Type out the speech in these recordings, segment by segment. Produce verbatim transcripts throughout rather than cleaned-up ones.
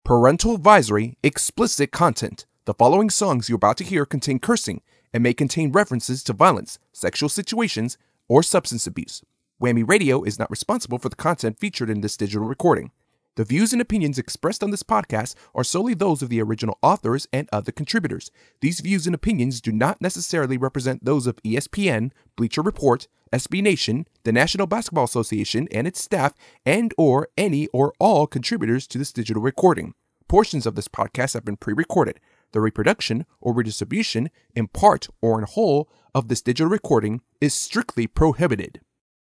Parental advisory, explicit content. The following songs you're about to hear contain cursing and may contain references to violence, sexual situations, or substance abuse. Whammy Radio is not responsible for the content featured in this digital recording. The views and opinions expressed on this podcast are solely those of the original authors and other contributors. These views and opinions do not necessarily represent those of E S P N, Bleacher Report, S B Nation, the National Basketball Association and its staff, and or any or all contributors to this digital recording. Portions of this podcast have been pre-recorded. The reproduction or redistribution, in part or in whole, of this digital recording is strictly prohibited.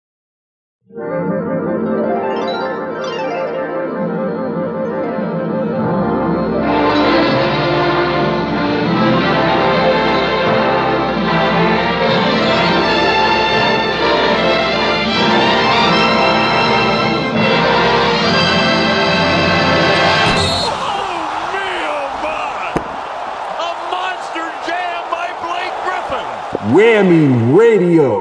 Whammy Radio.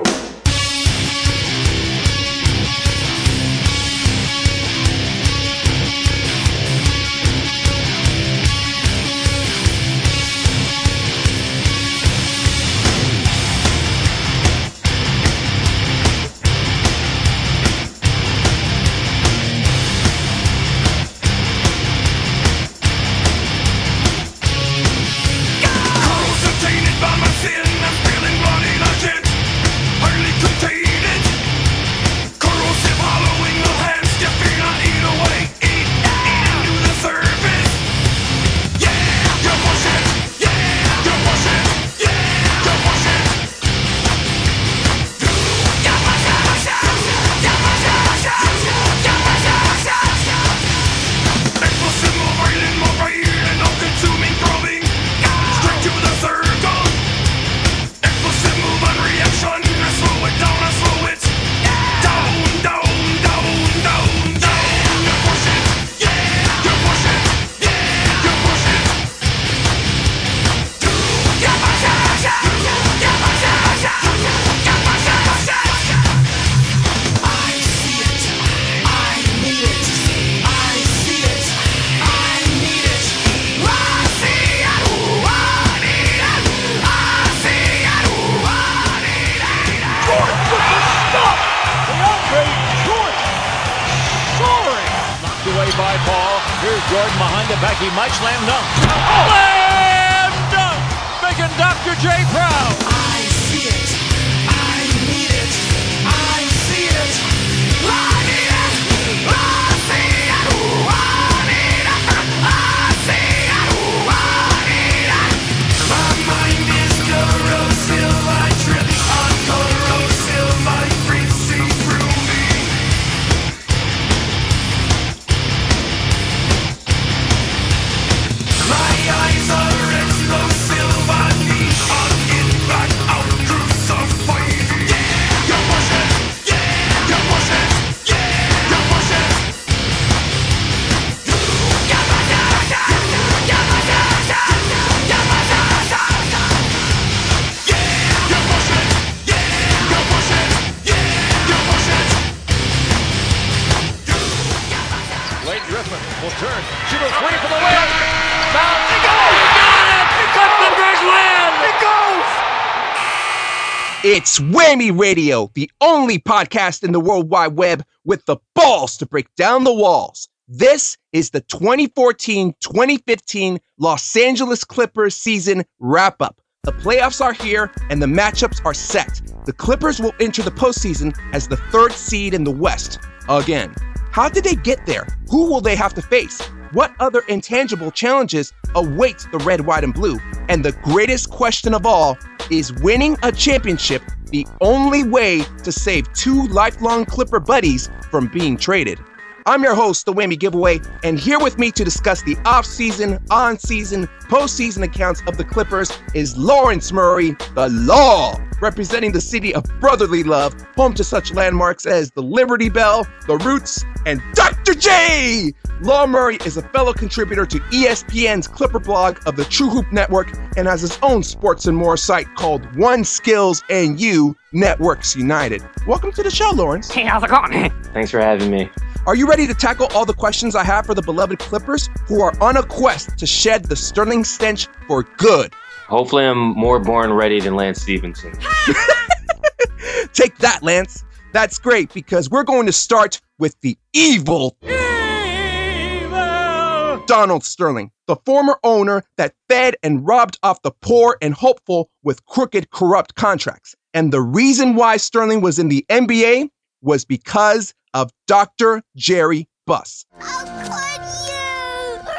It's Whammy Radio, the only podcast in the World Wide Web with the balls to break down the walls. This is the twenty fourteen twenty fifteen Los Angeles Clippers season wrap-up. The playoffs are here and the matchups are set. The Clippers will enter the postseason as the third seed in the West again. How did they get there? Who will they have to face? What other intangible challenges await the red, white, and blue? And the greatest question of all, is winning a championship the only way to save two lifelong Clipper buddies from being traded? I'm your host, The Whammy Giveaway, and here with me to discuss the off-season, on-season, postseason accounts of the Clippers is Lawrence Murray, the Law, representing the city of brotherly love, home to such landmarks as the Liberty Bell, the Roots, and Doctor J! Law Murray is a fellow contributor to E S P N's Clipper blog of the True Hoop Network and has his own sports and more site called One Skills and You Networks United. Welcome to the show, Lawrence. Hey, how's it going? Thanks for having me. Are you ready to tackle all the questions I have for the beloved Clippers who are on a quest to shed the Sterling stench for good? Hopefully I'm more born ready than Lance Stephenson. Take that, Lance. That's great because we're going to start with the evil, evil Donald Sterling, the former owner that fed and robbed off the poor and hopeful with crooked, corrupt contracts. And the reason why Sterling was in the N B A was because of Doctor Jerry Buss. How could you?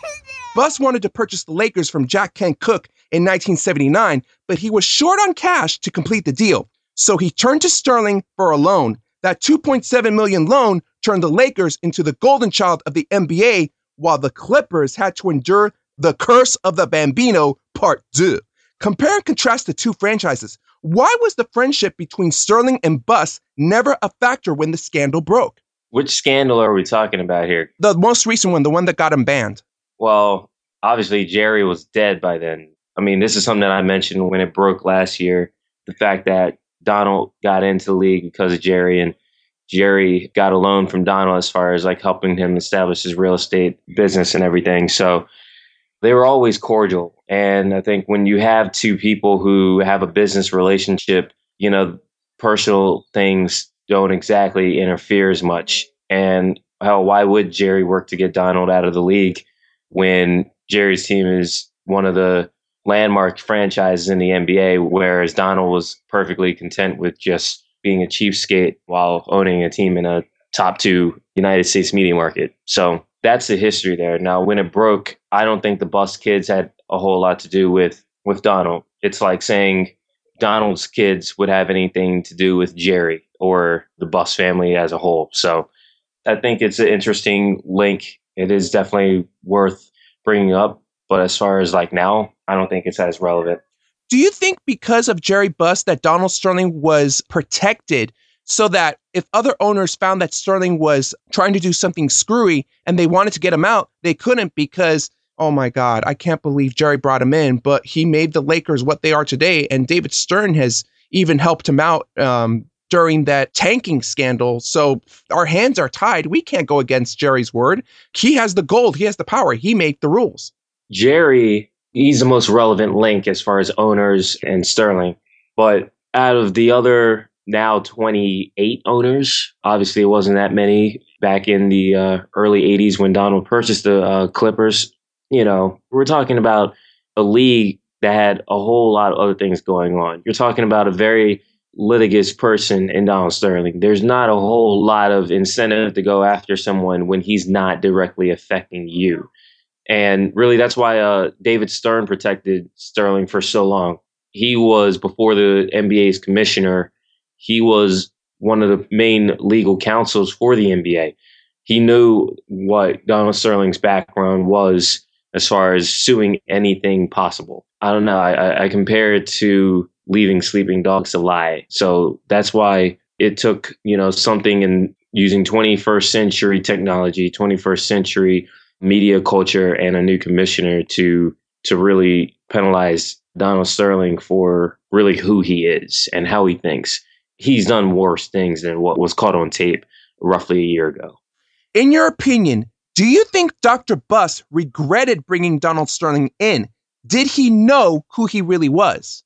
Buss wanted to purchase the Lakers from Jack Kent Cooke in nineteen seventy-nine, but he was short on cash to complete the deal. So he turned to Sterling for a loan. That two point seven million dollars loan turned the Lakers into the golden child of the N B A, while the Clippers had to endure the curse of the Bambino Part two. Compare and contrast the two franchises. Why was the friendship between Sterling and Buss never a factor when the scandal broke? Which scandal are we talking about here? The most recent one, the one that got him banned. Well, obviously Jerry was dead by then. I mean, this is something that I mentioned when it broke last year. The fact that Donald got into the league because of Jerry, and Jerry got a loan from Donald as far as like helping him establish his real estate business and everything. So they were always cordial. And I think when you have two people who have a business relationship, you know, personal things don't exactly interfere as much. And hell, why would Jerry work to get Donald out of the league when Jerry's team is one of the landmark franchises in the N B A, whereas Donald was perfectly content with just being a cheapskate while owning a team in a top two United States media market. So that's the history there. Now, when it broke, I don't think the Buss kids had a whole lot to do with, with Donald. It's like saying Donald's kids would have anything to do with Jerry or the Buss family as a whole. So I think it's an interesting link. It is definitely worth bringing up. But as far as like now, I don't think it's as relevant. Do you think because of Jerry Buss that Donald Sterling was protected so that if other owners found that Sterling was trying to do something screwy and they wanted to get him out, they couldn't because, oh my God, I can't believe Jerry brought him in, but he made the Lakers what they are today. And David Stern has even helped him out um, during that tanking scandal. So our hands are tied. We can't go against Jerry's word. He has the gold. He has the power. He made the rules. Jerry, he's the most relevant link as far as owners and Sterling. But out of the other now twenty-eight owners, obviously it wasn't that many back in the uh, early eighties when Donald purchased the uh, Clippers. You know, we're talking about a league that had a whole lot of other things going on. You're talking about a very litigious person in Donald Sterling. There's not a whole lot of incentive to go after someone when he's not directly affecting you. And really, that's why uh, David Stern protected Sterling for so long. He was, before the N B A's commissioner, he was one of the main legal counsels for the N B A. He knew what Donald Sterling's background was as far as suing anything possible. I don't know. I, I compare it to leaving sleeping dogs to lie. So that's why it took, you know, something in using twenty-first century technology, twenty-first century media culture and a new commissioner to to really penalize Donald Sterling for really who he is and how he thinks. He's done worse things than what was caught on tape roughly a year ago. In your opinion, do you think Doctor Buss regretted bringing Donald Sterling in? Did he know who he really was?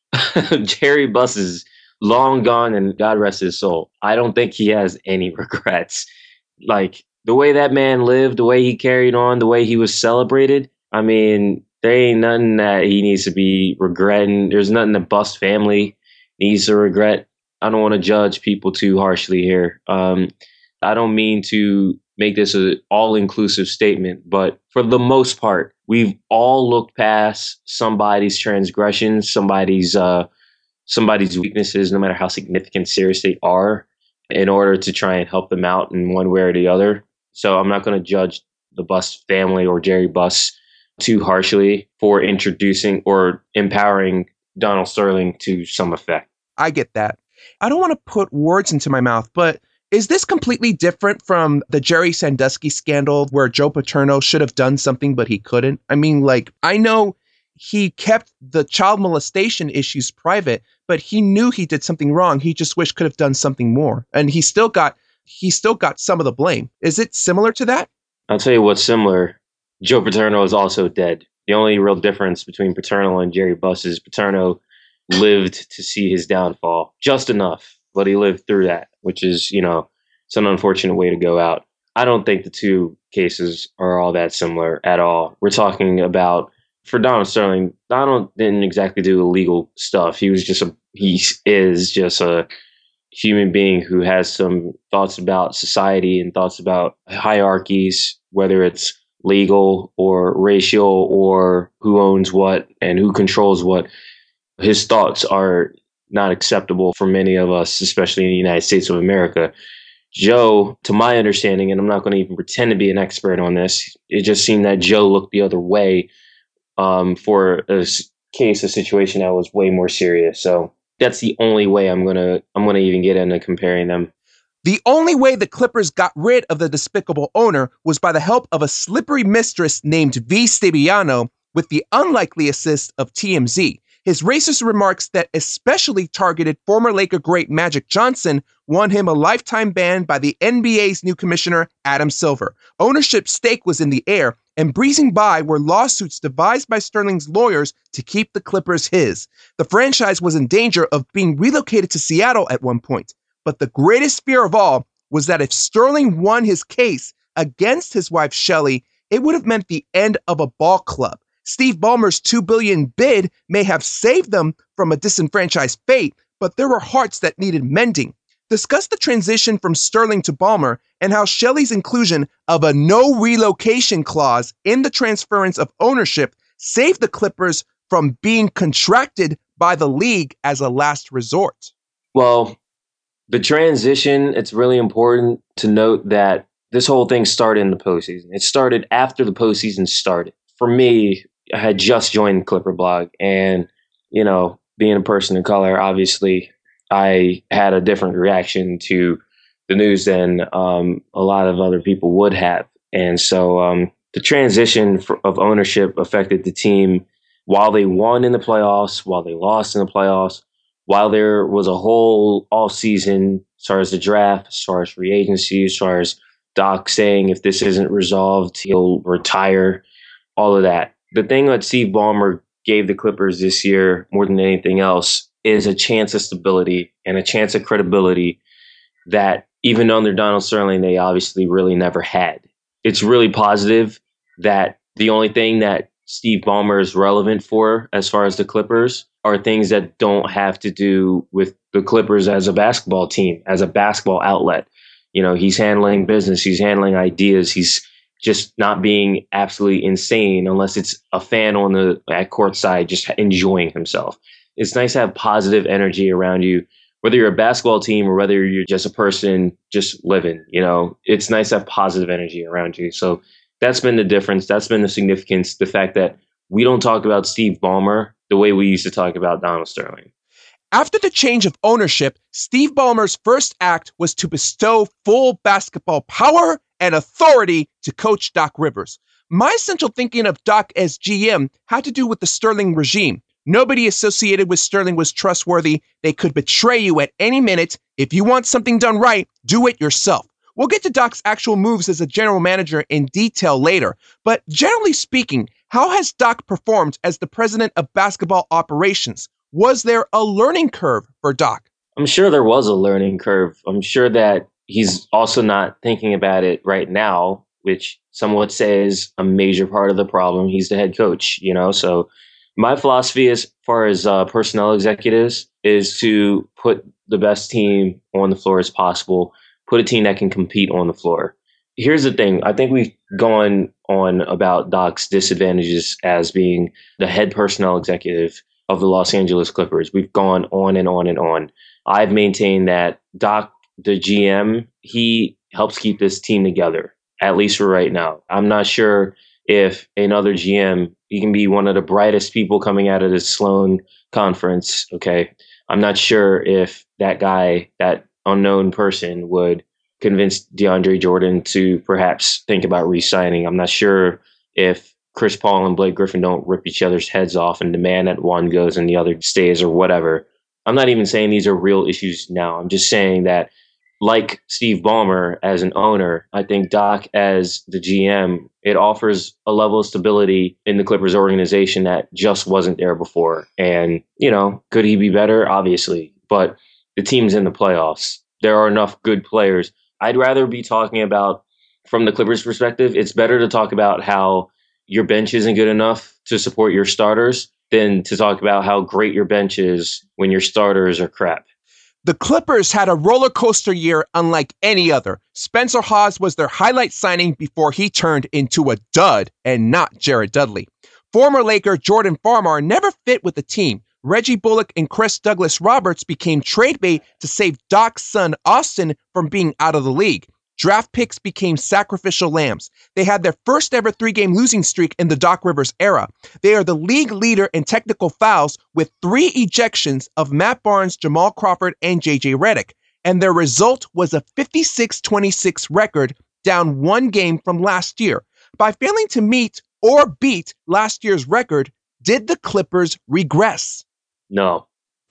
Jerry Buss is long gone and God rest his soul. I don't think he has any regrets. Like, the way that man lived, the way he carried on, the way he was celebrated, I mean, there ain't nothing that he needs to be regretting. There's nothing the Buss family needs to regret. I don't want to judge people too harshly here. Um, I don't mean to make this an all-inclusive statement, but for the most part, we've all looked past somebody's transgressions, somebody's uh, somebody's weaknesses, no matter how significant, serious they are, in order to try and help them out in one way or the other. So I'm not going to judge the Buss family or Jerry Buss too harshly for introducing or empowering Donald Sterling to some effect. I get that. I don't want to put words into my mouth, but is this completely different from the Jerry Sandusky scandal where Joe Paterno should have done something, but he couldn't? I mean, like, I know he kept the child molestation issues private, but he knew he did something wrong. He just wished could have done something more. And he still got he still got some of the blame. Is it similar to that? I'll tell you what's similar. Joe Paterno is also dead. The only real difference between Paterno and Jerry Buss is Paterno lived to see his downfall just enough, but he lived through that, which is, you know, it's an unfortunate way to go out. I don't think the two cases are all that similar at all. We're talking about, for Donald Sterling, Donald didn't exactly do illegal stuff. He was just a, he is just a human being who has some thoughts about society and thoughts about hierarchies, whether it's legal or racial or who owns what and who controls what. His thoughts are not acceptable for many of us, especially in the United States of America. Joe, to my understanding, and I'm not going to even pretend to be an expert on this, it just seemed that Joe looked the other way um, for a case, a situation that was way more serious. So that's the only way I'm gonna I'm gonna even get into comparing them. The only way the Clippers got rid of the despicable owner was by the help of a slippery mistress named V. Stabiano, with the unlikely assist of T M Z. His racist remarks that especially targeted former Laker great Magic Johnson won him a lifetime ban by the N B A's new commissioner, Adam Silver. Ownership's stake was in the air, and breezing by were lawsuits devised by Sterling's lawyers to keep the Clippers his. The franchise was in danger of being relocated to Seattle at one point. But the greatest fear of all was that if Sterling won his case against his wife Shelley, it would have meant the end of a ball club. Steve Ballmer's two billion dollars bid may have saved them from a disenfranchised fate, but there were hearts that needed mending. Discuss the transition from Sterling to Ballmer and how Shelley's inclusion of a no relocation clause in the transference of ownership saved the Clippers from being contracted by the league as a last resort. Well, the transition, it's really important to note that this whole thing started in the postseason. It started after the postseason started. For me, I had just joined Clipper Blog, and, you know, being a person of color, obviously, I had a different reaction to the news than um, a lot of other people would have. And so um, the transition for, of ownership affected the team while they won in the playoffs, while they lost in the playoffs, while there was a whole off season as far as the draft, as far as free agency, as far as Doc saying if this isn't resolved, he'll retire, all of that. The thing that Steve Ballmer gave the Clippers this year, more than anything else, is a chance of stability and a chance of credibility that even under Donald Sterling, they obviously really never had. It's really positive that the only thing that Steve Ballmer is relevant for as far as the Clippers are things that don't have to do with the Clippers as a basketball team, as a basketball outlet. You know, he's handling business, he's handling ideas, he's just not being absolutely insane unless it's a fan on the at courtside just enjoying himself. It's nice to have positive energy around you, whether you're a basketball team or whether you're just a person just living. You know, it's nice to have positive energy around you. So that's been the difference. That's been the significance. The fact that we don't talk about Steve Ballmer the way we used to talk about Donald Sterling. After the change of ownership, Steve Ballmer's first act was to bestow full basketball power and authority to coach Doc Rivers. My central thinking of Doc as G M had to do with the Sterling regime. Nobody associated with Sterling was trustworthy. They could betray you at any minute. If you want something done right, do it yourself. We'll get to Doc's actual moves as a general manager in detail later, but generally speaking, how has Doc performed as the president of basketball operations? Was there a learning curve for Doc? I'm sure there was a learning curve. I'm sure that he's also not thinking about it right now, which some would say is a major part of the problem. He's the head coach, you know, so my philosophy as far as uh, personnel executives is to put the best team on the floor as possible, put a team that can compete on the floor. Here's the thing. I think we've gone on about Doc's disadvantages as being the head personnel executive of the Los Angeles Clippers. We've gone on and on and on. I've maintained that Doc, the G M, he helps keep this team together, at least for right now. I'm not sure if another G M, he can be one of the brightest people coming out of the Sloan conference, okay? I'm not sure if that guy, that unknown person, would convince DeAndre Jordan to perhaps think about re-signing. I'm not sure if Chris Paul and Blake Griffin don't rip each other's heads off and demand that one goes and the other stays or whatever. I'm not even saying these are real issues now. I'm just saying that like Steve Ballmer as an owner, I think Doc as the G M, it offers a level of stability in the Clippers organization that just wasn't there before. And, you know, could he be better? Obviously. But the team's in the playoffs. There are enough good players. I'd rather be talking about, from the Clippers perspective, it's better to talk about how your bench isn't good enough to support your starters than to talk about how great your bench is when your starters are crap. The Clippers had a roller coaster year unlike any other. Spencer Hawes was their highlight signing before he turned into a dud and not Jared Dudley. Former Laker Jordan Farmar never fit with the team. Reggie Bullock and Chris Douglas Roberts became trade bait to save Doc's son Austin from being out of the league. Draft picks became sacrificial lambs. They had their first ever three-game losing streak in the Doc Rivers era. They are the league leader in technical fouls with three ejections of Matt Barnes, Jamal Crawford, and J J Redick. And their result was a fifty-six twenty-six record, down one game from last year. By failing to meet or beat last year's record, did the Clippers regress? No.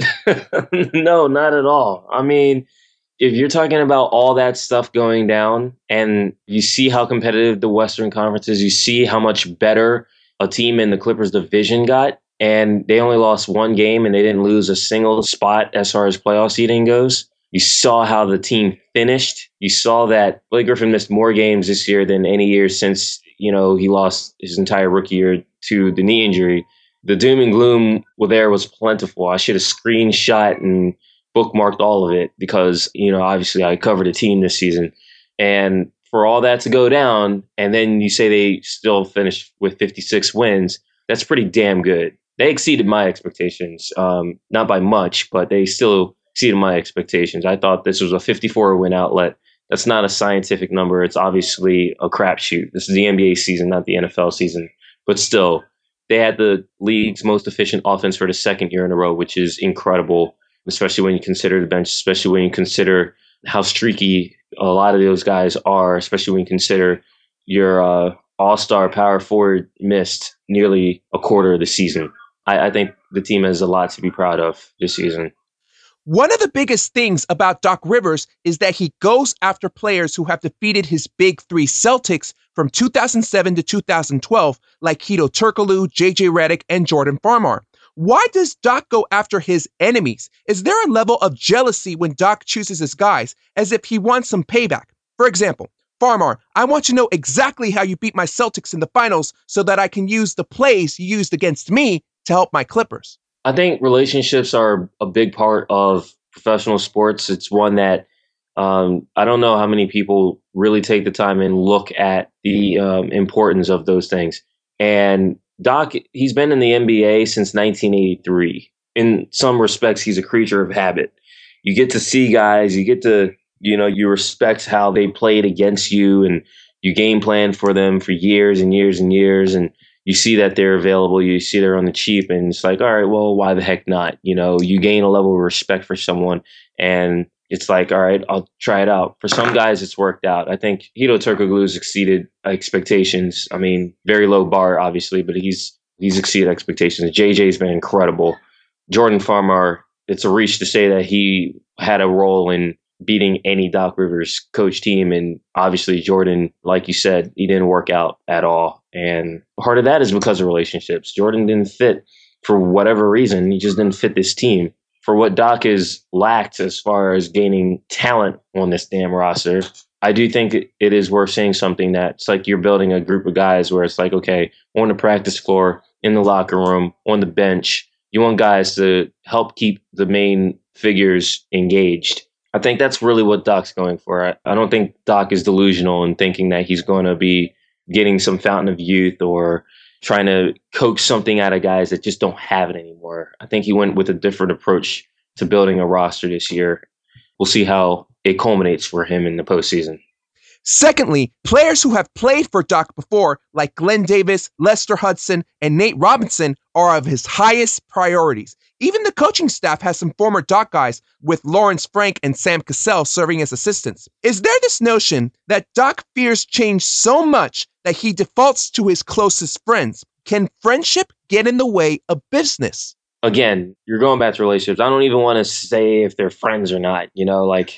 No, not at all. I mean, if you're talking about all that stuff going down and you see how competitive the Western Conference is, you see how much better a team in the Clippers division got, and they only lost one game and they didn't lose a single spot as far as playoff seeding goes. You saw how the team finished. You saw that Blake Griffin missed more games this year than any year since, you know, he lost his entire rookie year to the knee injury. The doom and gloom there was plentiful. I should have screenshot and bookmarked all of it because, you know, obviously I covered a team this season. And for all that to go down, and then you say they still finished with fifty-six wins, that's pretty damn good. They exceeded my expectations, um, not by much, but they still exceeded my expectations. I thought this was a fifty-four win outlet. That's not a scientific number. It's obviously a crapshoot. This is the N B A season, not the N F L season. But still, they had the league's most efficient offense for the second year in a row, which is incredible, especially when you consider the bench, especially when you consider how streaky a lot of those guys are, especially when you consider your uh, all-star power forward missed nearly a quarter of the season. I, I think the team has a lot to be proud of this season. One of the biggest things about Doc Rivers is that he goes after players who have defeated his big three Celtics from two thousand seven to two thousand twelve, like Hedo Turkoglu, J J Redick, and Jordan Farmar. Why does Doc go after his enemies? Is there a level of jealousy when Doc chooses his guys, as if he wants some payback? For example, Farmar, I want to know exactly how you beat my Celtics in the finals so that I can use the plays you used against me to help my Clippers. I think relationships are a big part of professional sports. It's one that um, I don't know how many people really take the time and look at the um, importance of those things. And Doc, he's been in the N B A since nineteen eighty-three. In some respects, he's a creature of habit. You get to see guys, you get to, you know, you respect how they played against you, and you game plan for them for years and years and years. And you see that they're available, you see they're on the cheap, and it's like, all right, well, why the heck not? You know, you gain a level of respect for someone, and it's like, all right, I'll try it out. For some guys, it's worked out. I think Hedo Turkoglu's exceeded expectations. I mean, very low bar, obviously, but he's he's exceeded expectations. J J's been incredible. Jordan Farmar, it's a reach to say that he had a role in beating any Doc Rivers coach team. And obviously Jordan, like you said, he didn't work out at all. And part of that is because of relationships. Jordan didn't fit for whatever reason. He just didn't fit this team. For what Doc has lacked as far as gaining talent on this damn roster, I do think it is worth saying something that it's like you're building a group of guys where it's like, okay, on the practice floor, in the locker room, on the bench, you want guys to help keep the main figures engaged. I think that's really what Doc's going for. I, I don't think Doc is delusional in thinking that he's going to be getting some fountain of youth or trying to coax something out of guys that just don't have it anymore. I think he went with a different approach to building a roster this year. We'll see how it culminates for him in the postseason. Secondly, players who have played for Doc before, like Glenn Davis, Lester Hudson, and Nate Robinson, are of his highest priorities. Even the coaching staff has some former Doc guys, with Lawrence Frank and Sam Cassell serving as assistants. Is there this notion that Doc fears change so much that he defaults to his closest friends? Can friendship get in the way of business? Again, you're going back to relationships. I don't even want to say if they're friends or not. You know, like,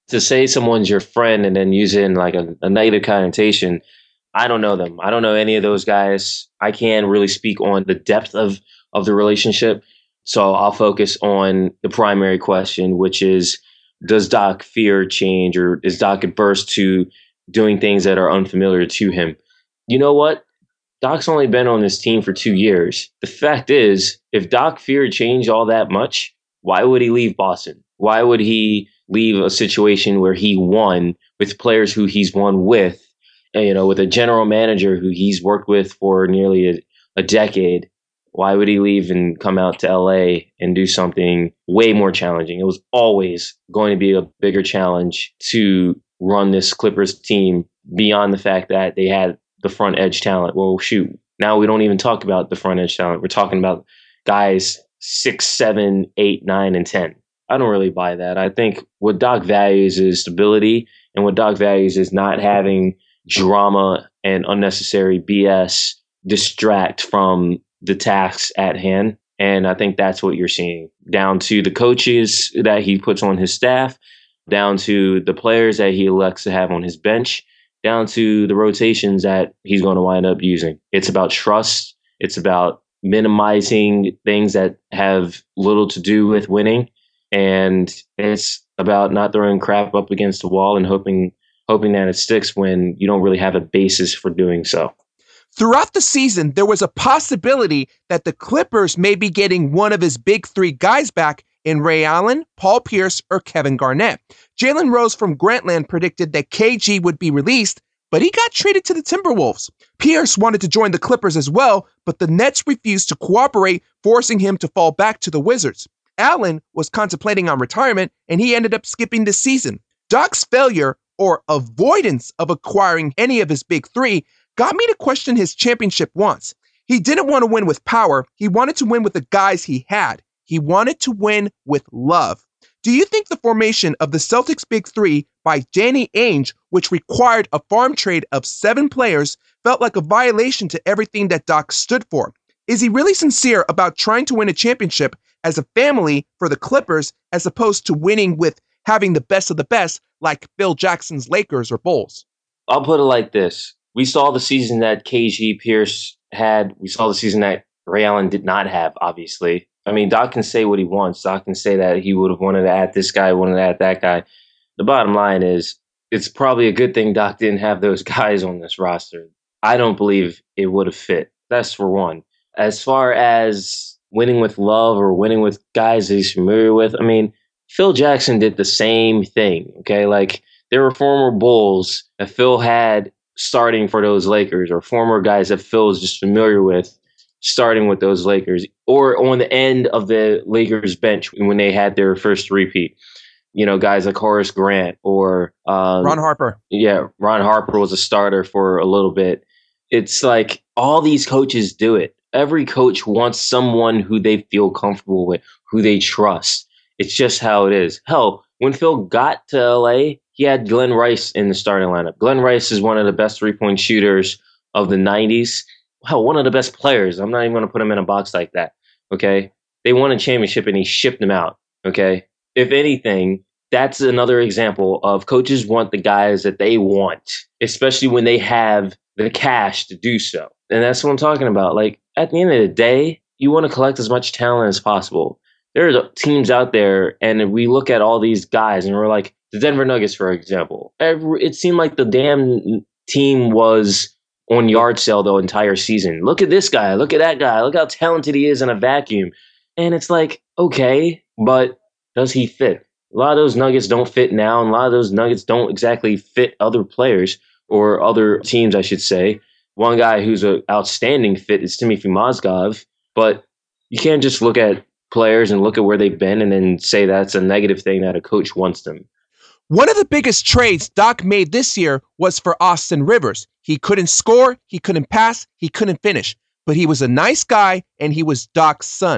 To say someone's your friend and then use it in like a, a negative connotation, I don't know them. I don't know any of those guys. I can't really speak on the depth of, of the relationship. So I'll focus on the primary question, which is, does Doc fear change, or is Doc adverse to doing things that are unfamiliar to him? You know what? Doc's only been on this team for two years. The fact is, if Doc feared change all that much, why would he leave Boston? Why would he leave a situation where he won with players who he's won with, and, you know, with a general manager who he's worked with for nearly a, a decade? Why would he leave and come out to L A and do something way more challenging? It was always going to be a bigger challenge to run this Clippers team beyond the fact that they had the front edge talent. Well, shoot, now we don't even talk about the front edge talent. We're talking about guys six, seven, eight, nine, and ten. I don't really buy that. I think what Doc values is stability, and what Doc values is not having drama and unnecessary B S distract from the tasks at hand. And I think that's what you're seeing, down to the coaches that he puts on his staff, down to the players that he elects to have on his bench, down to the rotations that he's going to wind up using. It's about trust. It's about minimizing things that have little to do with winning. And it's about not throwing crap up against the wall and hoping hoping that it sticks when you don't really have a basis for doing so. Throughout the season, there was a possibility that the Clippers may be getting one of his big three guys back in Ray Allen, Paul Pierce, or Kevin Garnett. Jalen Rose from Grantland predicted that K G would be released, but he got traded to the Timberwolves. Pierce wanted to join the Clippers as well, but the Nets refused to cooperate, forcing him to fall back to the Wizards. Allen was contemplating on retirement, and he ended up skipping the season. Doc's failure, or avoidance of acquiring any of his big three, got me to question his championship wants. He didn't want to win with power. He wanted to win with the guys he had. He wanted to win with love. Do you think the formation of the Celtics Big Three by Danny Ainge, which required a farm trade of seven players, felt like a violation to everything that Doc stood for? Is he really sincere about trying to win a championship as a family for the Clippers, as opposed to winning with having the best of the best like Phil Jackson's Lakers or Bulls? I'll put it like this. We saw the season that K G Pierce had. We saw the season that Ray Allen did not have, obviously. I mean, Doc can say what he wants. Doc can say that he would have wanted to add this guy, wanted to add that guy. The bottom line is, it's probably a good thing Doc didn't have those guys on this roster. I don't believe it would have fit. That's for one. As far as winning with love or winning with guys that he's familiar with, I mean, Phil Jackson did the same thing, okay? Like, there were former Bulls that Phil had starting for those Lakers, or former guys that Phil is just familiar with starting with those Lakers, or on the end of the Lakers bench when they had their first repeat. You know, guys like Horace Grant or um, Ron Harper. Yeah, Ron Harper was a starter for a little bit. It's like all these coaches do it. Every coach wants someone who they feel comfortable with, who they trust. It's just how it is. Hell, when Phil got to L A, he had Glenn Rice in the starting lineup. Glenn Rice is one of the best three-point shooters of the nineties. Hell, one of the best players. I'm not even going to put him in a box like that, okay? They won a championship, and he shipped them out, okay? If anything, that's another example of coaches want the guys that they want, especially when they have the cash to do so. And that's what I'm talking about. Like, at the end of the day, you want to collect as much talent as possible. There are teams out there, and we look at all these guys, and we're like, the Denver Nuggets, for example. Every, it seemed like the damn team was on yard sale the entire season. Look at this guy. Look at that guy. Look how talented he is in a vacuum. And it's like, okay, but does he fit? A lot of those Nuggets don't fit now, and a lot of those Nuggets don't exactly fit other players or other teams, I should say. One guy who's an outstanding fit is Timothy Mozgov, but you can't just look at players and look at where they've been and then say that's a negative thing that a coach wants them. One of the biggest trades Doc made this year was for Austin Rivers. He couldn't score, he couldn't pass, he couldn't finish, but he was a nice guy and he was Doc's son.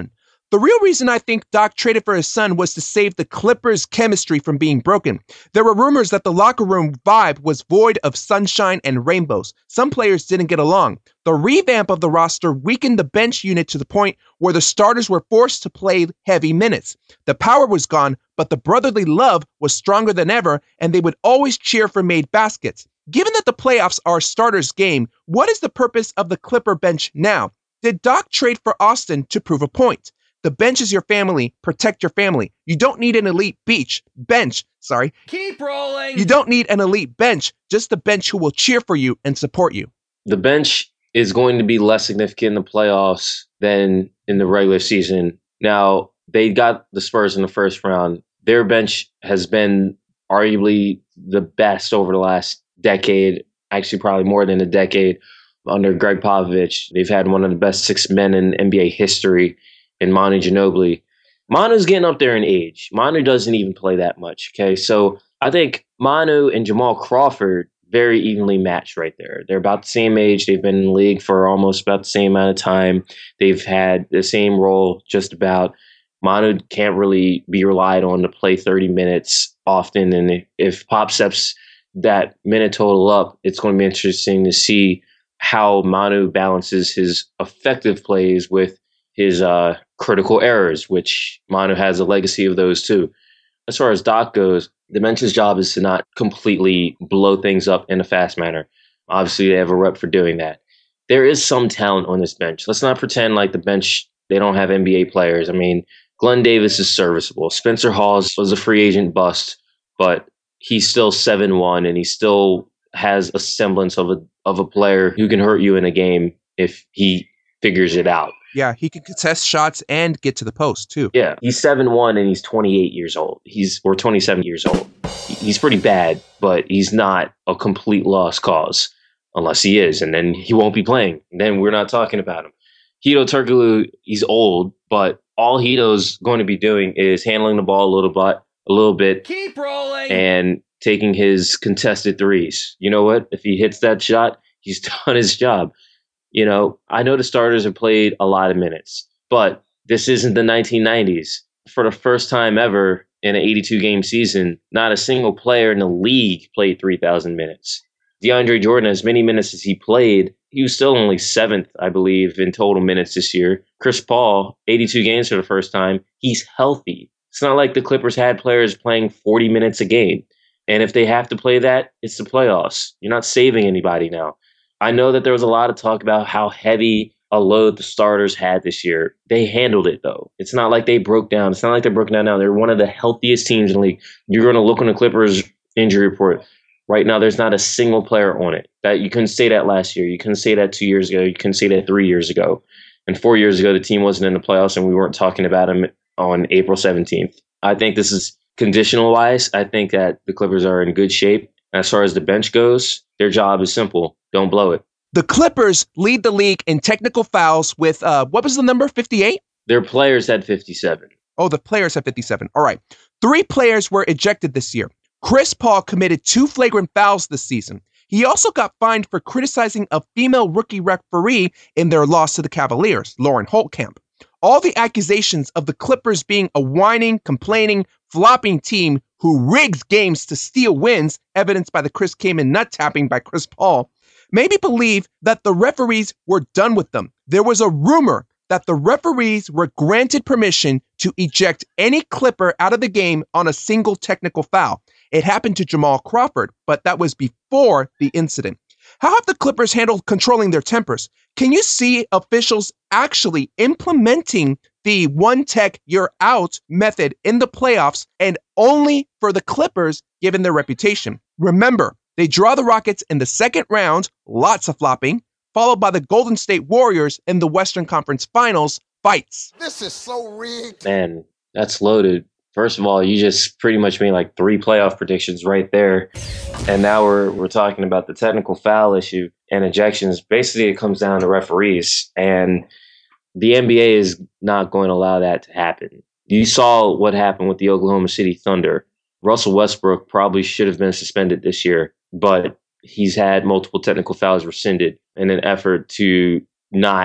The real reason I think Doc traded for his son was to save the Clippers' chemistry from being broken. There were rumors that the locker room vibe was void of sunshine and rainbows. Some players didn't get along. The revamp of the roster weakened the bench unit to the point where the starters were forced to play heavy minutes. The power was gone, but the brotherly love was stronger than ever, and they would always cheer for made baskets. Given that the playoffs are a starter's game, what is the purpose of the Clipper bench now? Did Doc trade for Austin to prove a point? The bench is your family. Protect your family. You don't need an elite beach bench. Sorry. Keep rolling. You don't need an elite bench, just the bench who will cheer for you and support you. The bench is going to be less significant in the playoffs than in the regular season. Now, they got the Spurs in the first round. Their bench has been arguably the best over the last decade, actually probably more than a decade under Greg Popovich. They've had one of the best six men in N B A history in Manu Ginobili. Manu's getting up there in age. Manu doesn't even play that much, okay? So I think Manu and Jamal Crawford very evenly matched right there. They're about the same age. They've been in the league for almost about the same amount of time. They've had the same role just about. Manu can't really be relied on to play thirty minutes often, and if Pop steps that minute total up, it's going to be interesting to see how Manu balances his effective plays with his uh, critical errors, which Manu has a legacy of those too. As far as Doc goes, the bench's job is to not completely blow things up in a fast manner. Obviously, they have a rep for doing that. There is some talent on this bench. Let's not pretend like the bench, they don't have N B A players. I mean, Glenn Davis is serviceable. Spencer Hawes was a free agent bust, but he's still seven one, and he still has a semblance of a of a player who can hurt you in a game if he figures it out. Yeah, he can contest shots and get to the post, too. Yeah, he's seven one and he's twenty-eight years old. He's or twenty-seven years old. He's pretty bad, but he's not a complete lost cause unless he is, and then he won't be playing. And then we're not talking about him. Hedo Turkoglu, he's old, but all Hedo's going to be doing is handling the ball a little bit, a little bit, Keep rolling. and taking his contested threes. You know what? If he hits that shot, he's done his job. You know, I know the starters have played a lot of minutes, but this isn't the nineteen nineties. For the first time ever in an eighty-two game season, not a single player in the league played three thousand minutes. DeAndre Jordan, as many minutes as he played, he was still only seventh, I believe, in total minutes this year. Chris Paul, eighty-two games for the first time. He's healthy. It's not like the Clippers had players playing forty minutes a game. And if they have to play that, it's the playoffs. You're not saving anybody now. I know that there was a lot of talk about how heavy a load the starters had this year. They handled it, though. It's not like they broke down. It's not like they're broken down now. They're one of the healthiest teams in the league. You're going to look on the Clippers injury report. Right now, there's not a single player on it. That you couldn't say that last year. You couldn't say that two years ago. You couldn't say that three years ago. And four years ago, the team wasn't in the playoffs, and we weren't talking about them on April seventeenth. I think this is conditional-wise. I think that the Clippers are in good shape. As far as the bench goes, their job is simple. Don't blow it. The Clippers lead the league in technical fouls with, uh, what was the number, fifty-eight? Their players had fifty-seven. Oh, the players had fifty-seven. All right. Three players were ejected this year. Chris Paul committed two flagrant fouls this season. He also got fined for criticizing a female rookie referee in their loss to the Cavaliers, Lauren Holtkamp. All the accusations of the Clippers being a whining, complaining, flopping team who rigs games to steal wins, evidenced by the Chris Kaman nut tapping by Chris Paul, made me believe that the referees were done with them. There was a rumor that the referees were granted permission to eject any Clipper out of the game on a single technical foul. It happened to Jamal Crawford, but that was before the incident. How have the Clippers handled controlling their tempers? Can you see officials actually implementing the one tech, you're out method in the playoffs, and only for the Clippers, given their reputation? Remember, they draw the Rockets in the second round, lots of flopping, followed by the Golden State Warriors in the Western Conference Finals, fights. This is so rigged. Man, that's loaded. First of all, you just pretty much made like three playoff predictions right there. And now we're we're talking about the technical foul issue and ejections. Basically, it comes down to referees. And the N B A is not going to allow that to happen. You saw what happened with the Oklahoma City Thunder. Russell Westbrook probably should have been suspended this year, but he's had multiple technical fouls rescinded in an effort to not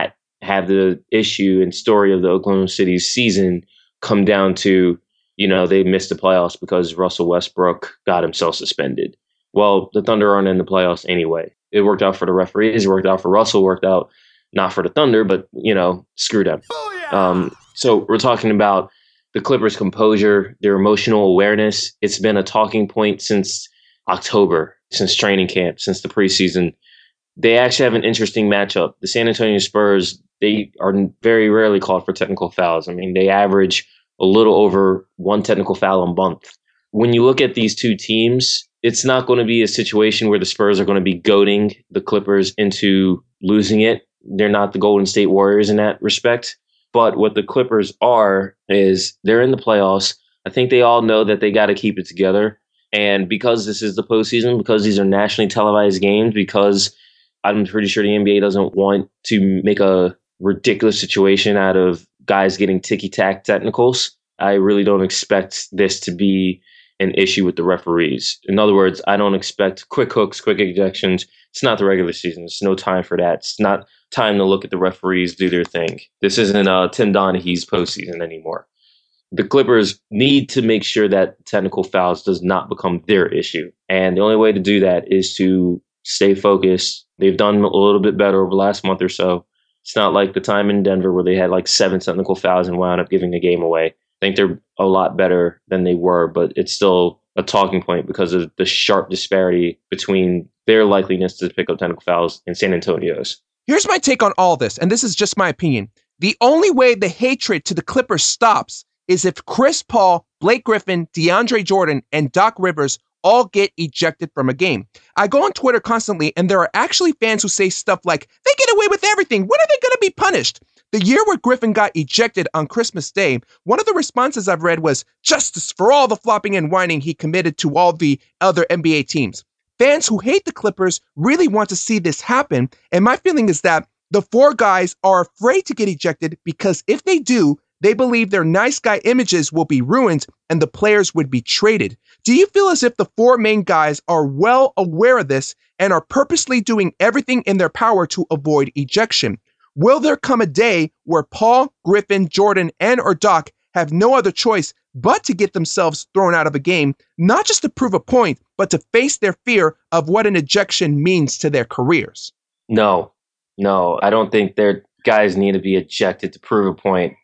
have the issue and story of the Oklahoma City season come down to, you know, they missed the playoffs because Russell Westbrook got himself suspended. Well, the Thunder aren't in the playoffs anyway. It worked out for the referees, it worked out for Russell, worked out not for the Thunder, but, you know, screw them. Um, so we're talking about the Clippers' composure, their emotional awareness. It's been a talking point since October, since training camp, since the preseason. They actually have an interesting matchup. The San Antonio Spurs, they are very rarely called for technical fouls. I mean, they average a little over one technical foul a month. When you look at these two teams, it's not going to be a situation where the Spurs are going to be goading the Clippers into losing it. They're not the Golden State Warriors in that respect. But what the Clippers are is they're in the playoffs. I think they all know that they got to keep it together. And because this is the postseason, because these are nationally televised games, because I'm pretty sure the N B A doesn't want to make a ridiculous situation out of guys getting ticky-tack technicals, I really don't expect this to be an issue with the referees. In other words, I don't expect quick hooks, quick ejections. It's not the regular season. It's no time for that. It's not time to look at the referees do their thing. This isn't uh, Tim Donaghy's postseason anymore. The Clippers need to make sure that technical fouls does not become their issue. And the only way to do that is to stay focused. They've done a little bit better over the last month or so. It's not like the time in Denver where they had like seven technical fouls and wound up giving the game away. I think they're a lot better than they were, but it's still a talking point because of the sharp disparity between their likeliness to pick up technical fouls and San Antonio's. Here's my take on all this, and this is just my opinion. The only way the hatred to the Clippers stops is if Chris Paul, Blake Griffin, DeAndre Jordan, and Doc Rivers all get ejected from a game. I go on Twitter constantly, and there are actually fans who say stuff like, they get away with everything. When are they going to be punished? The year where Griffin got ejected on Christmas Day, one of the responses I've read was justice for all the flopping and whining he committed to all the other N B A teams. Fans who hate the Clippers really want to see this happen, and my feeling is that the four guys are afraid to get ejected because if they do, they believe their nice guy images will be ruined and the players would be traded. Do you feel as if the four main guys are well aware of this and are purposely doing everything in their power to avoid ejection? Will there come a day where Paul, Griffin, Jordan, and or Doc have no other choice but to get themselves thrown out of a game, not just to prove a point, but to face their fear of what an ejection means to their careers? No, no, I don't think their guys need to be ejected to prove a point.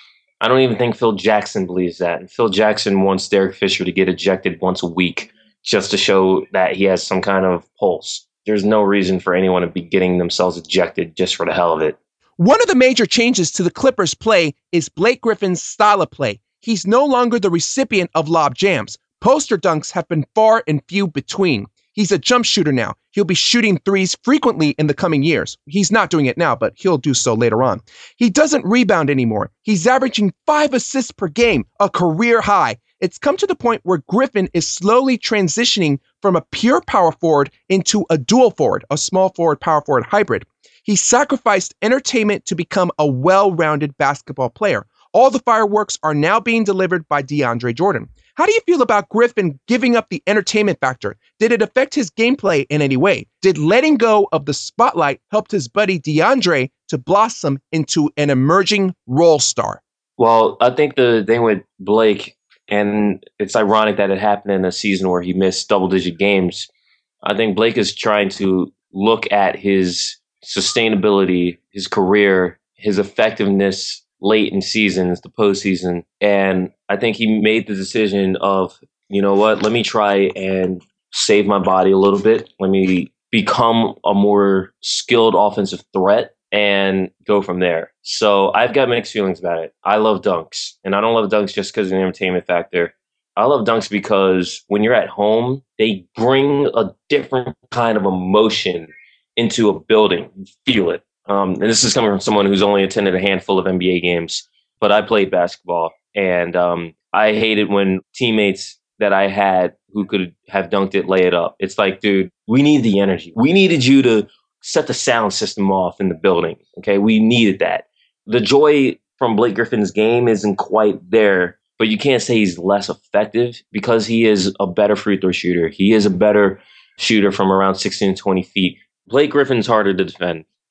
I don't even think Phil Jackson believes that. And Phil Jackson wants Derek Fisher to get ejected once a week just to show that he has some kind of pulse. There's no reason for anyone to be getting themselves ejected just for the hell of it. One of the major changes to the Clippers' play is Blake Griffin's style of play. He's no longer the recipient of lob jams. Poster dunks have been far and few between. He's a jump shooter now. He'll be shooting threes frequently in the coming years. He's not doing it now, but he'll do so later on. He doesn't rebound anymore. He's averaging five assists per game, a career high. It's come to the point where Griffin is slowly transitioning from a pure power forward into a dual forward, a small forward, power forward hybrid. He sacrificed entertainment to become a well-rounded basketball player. All the fireworks are now being delivered by DeAndre Jordan. How do you feel about Griffin giving up the entertainment factor? Did it affect his gameplay in any way? Did letting go of the spotlight help his buddy DeAndre to blossom into an emerging role star? Well, I think the thing with Blake, and it's ironic that it happened in a season where he missed double-digit games, I think Blake is trying to look at his sustainability, his career, his effectiveness late in seasons, the postseason. And I think he made the decision of, you know what, let me try and save my body a little bit. Let me become a more skilled offensive threat and go from there. So I've got mixed feelings about it. I love dunks, and I don't love dunks just because of the entertainment factor. I love dunks because when you're at home, they bring a different kind of emotion into a building. You feel it. Um, and this is coming from someone who's only attended a handful of N B A games, but I played basketball, and um, I hated when teammates that I had who could have dunked it lay it up. It's like, dude, we need the energy. We needed you to set the sound system off in the building. Okay, we needed that. The joy from Blake Griffin's game isn't quite there, but you can't say he's less effective because he is a better free throw shooter. He is a better shooter from around sixteen to twenty feet. Blake Griffin's harder to defend.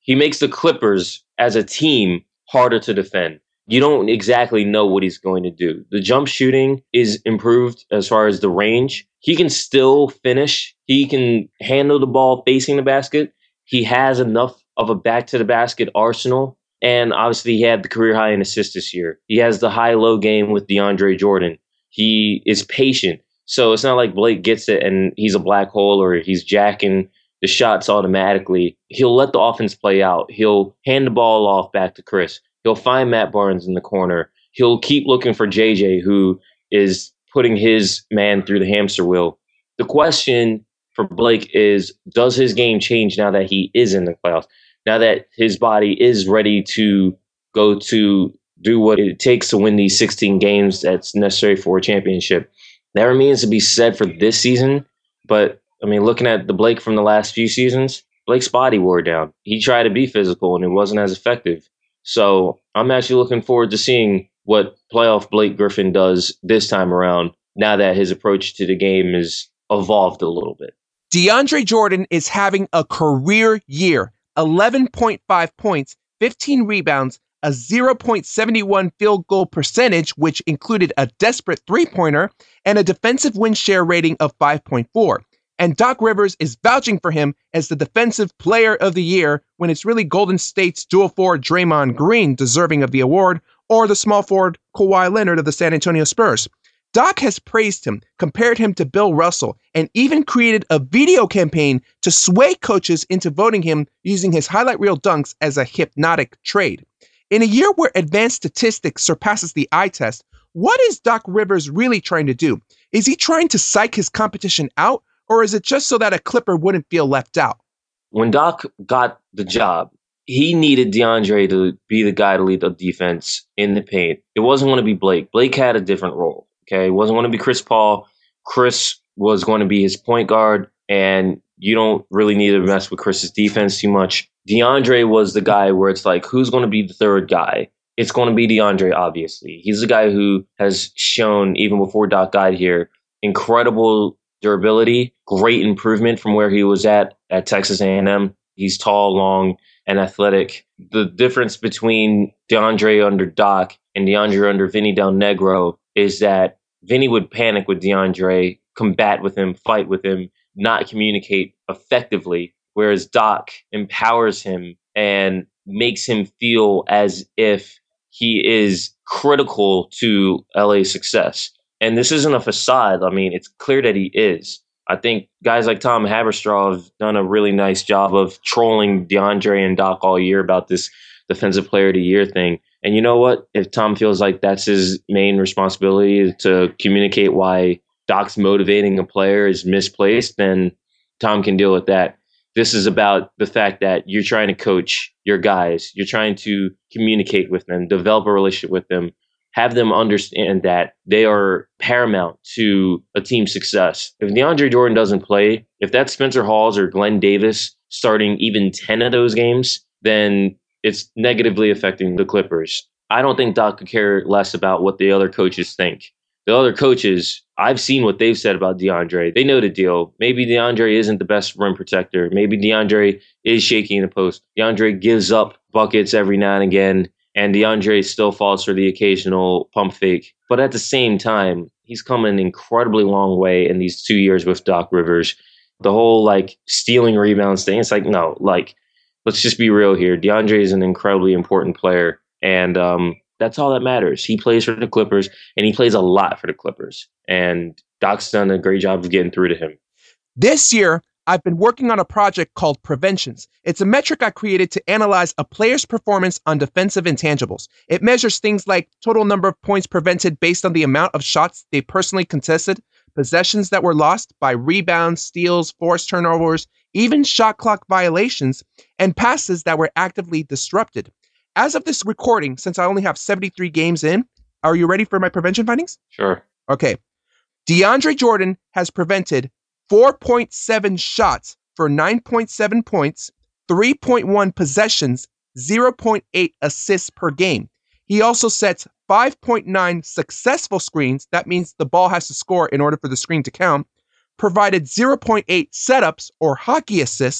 he makes the Clippers as a team harder to defend. You don't exactly know what he's going to do. The jump shooting is improved as far as the range. He can still finish. He can handle the ball facing the basket. He has enough of a back to the basket arsenal. And obviously he had the career high in assists this year. He has the high-low game with DeAndre Jordan. He is patient. So it's not like Blake gets it and he's a black hole or he's jacking the shots automatically. He'll let the offense play out. He'll hand the ball off back to Chris. He'll find Matt Barnes in the corner. He'll keep looking for J J, who is putting his man through the hamster wheel. The question for Blake is, does his game change now that he is in the playoffs? Now that his body is ready to go to do what it takes to win these sixteen games that's necessary for a championship? That remains to be said for this season. But, I mean, looking at the Blake from the last few seasons, Blake's body wore down. He tried to be physical, and it wasn't as effective. So I'm actually looking forward to seeing what playoff Blake Griffin does this time around, now that his approach to the game has evolved a little bit. DeAndre Jordan is having a career year. eleven point five points, fifteen rebounds, a zero point seven one field goal percentage, which included a desperate three-pointer, and a defensive win share rating of five point four. And Doc Rivers is vouching for him as the Defensive Player of the Year when it's really Golden State's dual forward Draymond Green deserving of the award, or the small forward Kawhi Leonard of the San Antonio Spurs. Doc has praised him, compared him to Bill Russell, and even created a video campaign to sway coaches into voting him using his highlight reel dunks as a hypnotic trade. In a year where advanced statistics surpasses the eye test, what is Doc Rivers really trying to do? Is he trying to psych his competition out, or is it just so that a Clipper wouldn't feel left out? When Doc got the job, he needed DeAndre to be the guy to lead the defense in the paint. It wasn't going to be Blake. Blake had a different role. Okay, it wasn't going to be Chris Paul. Chris was going to be his point guard, and you don't really need to mess with Chris's defense too much. DeAndre was the guy where it's like, who's going to be the third guy? It's going to be DeAndre, obviously. He's the guy who has shown, even before Doc got here, incredible durability, great improvement from where he was at at Texas A and M. He's tall, long, and athletic. The difference between DeAndre under Doc and DeAndre under Vinny Del Negro is that Vinny would panic with DeAndre, combat with him, fight with him, not communicate effectively, whereas Doc empowers him and makes him feel as if he is critical to L A's success. And this isn't a facade. I mean, it's clear that he is. I think guys like Tom Haberstraw have done a really nice job of trolling DeAndre and Doc all year about this Defensive Player of the Year thing. And you know what? If Tom feels like that's his main responsibility to communicate why Doc's motivating a player is misplaced, then Tom can deal with that. This is about the fact that you're trying to coach your guys. You're trying to communicate with them, develop a relationship with them, have them understand that they are paramount to a team's success. If DeAndre Jordan doesn't play, if that's Spencer Hawes or Glenn Davis starting even ten of those games, then it's negatively affecting the Clippers. I don't think Doc could care less about what the other coaches think. The other coaches, I've seen what they've said about DeAndre. They know the deal. Maybe DeAndre isn't the best rim protector. Maybe DeAndre is shaky in the post. DeAndre gives up buckets every now and again, and DeAndre still falls for the occasional pump fake. But at the same time, he's come an incredibly long way in these two years with Doc Rivers. The whole, like, stealing rebounds thing, it's like, no, like, let's just be real here. DeAndre is an incredibly important player, and um, that's all that matters. He plays for the Clippers, and he plays a lot for the Clippers. And Doc's done a great job of getting through to him. This year, I've been working on a project called Preventions. It's a metric I created to analyze a player's performance on defensive intangibles. It measures things like total number of points prevented based on the amount of shots they personally contested, possessions that were lost by rebounds, steals, forced turnovers, even shot clock violations, and passes that were actively disrupted. As of this recording, since I only have seventy-three games in, are you ready for my prevention findings? Sure. Okay. DeAndre Jordan has prevented four point seven shots for nine point seven points, three point one possessions, zero point eight assists per game. He also sets five point nine successful screens. That means the ball has to score in order for the screen to count. Provided zero point eight setups or hockey assists,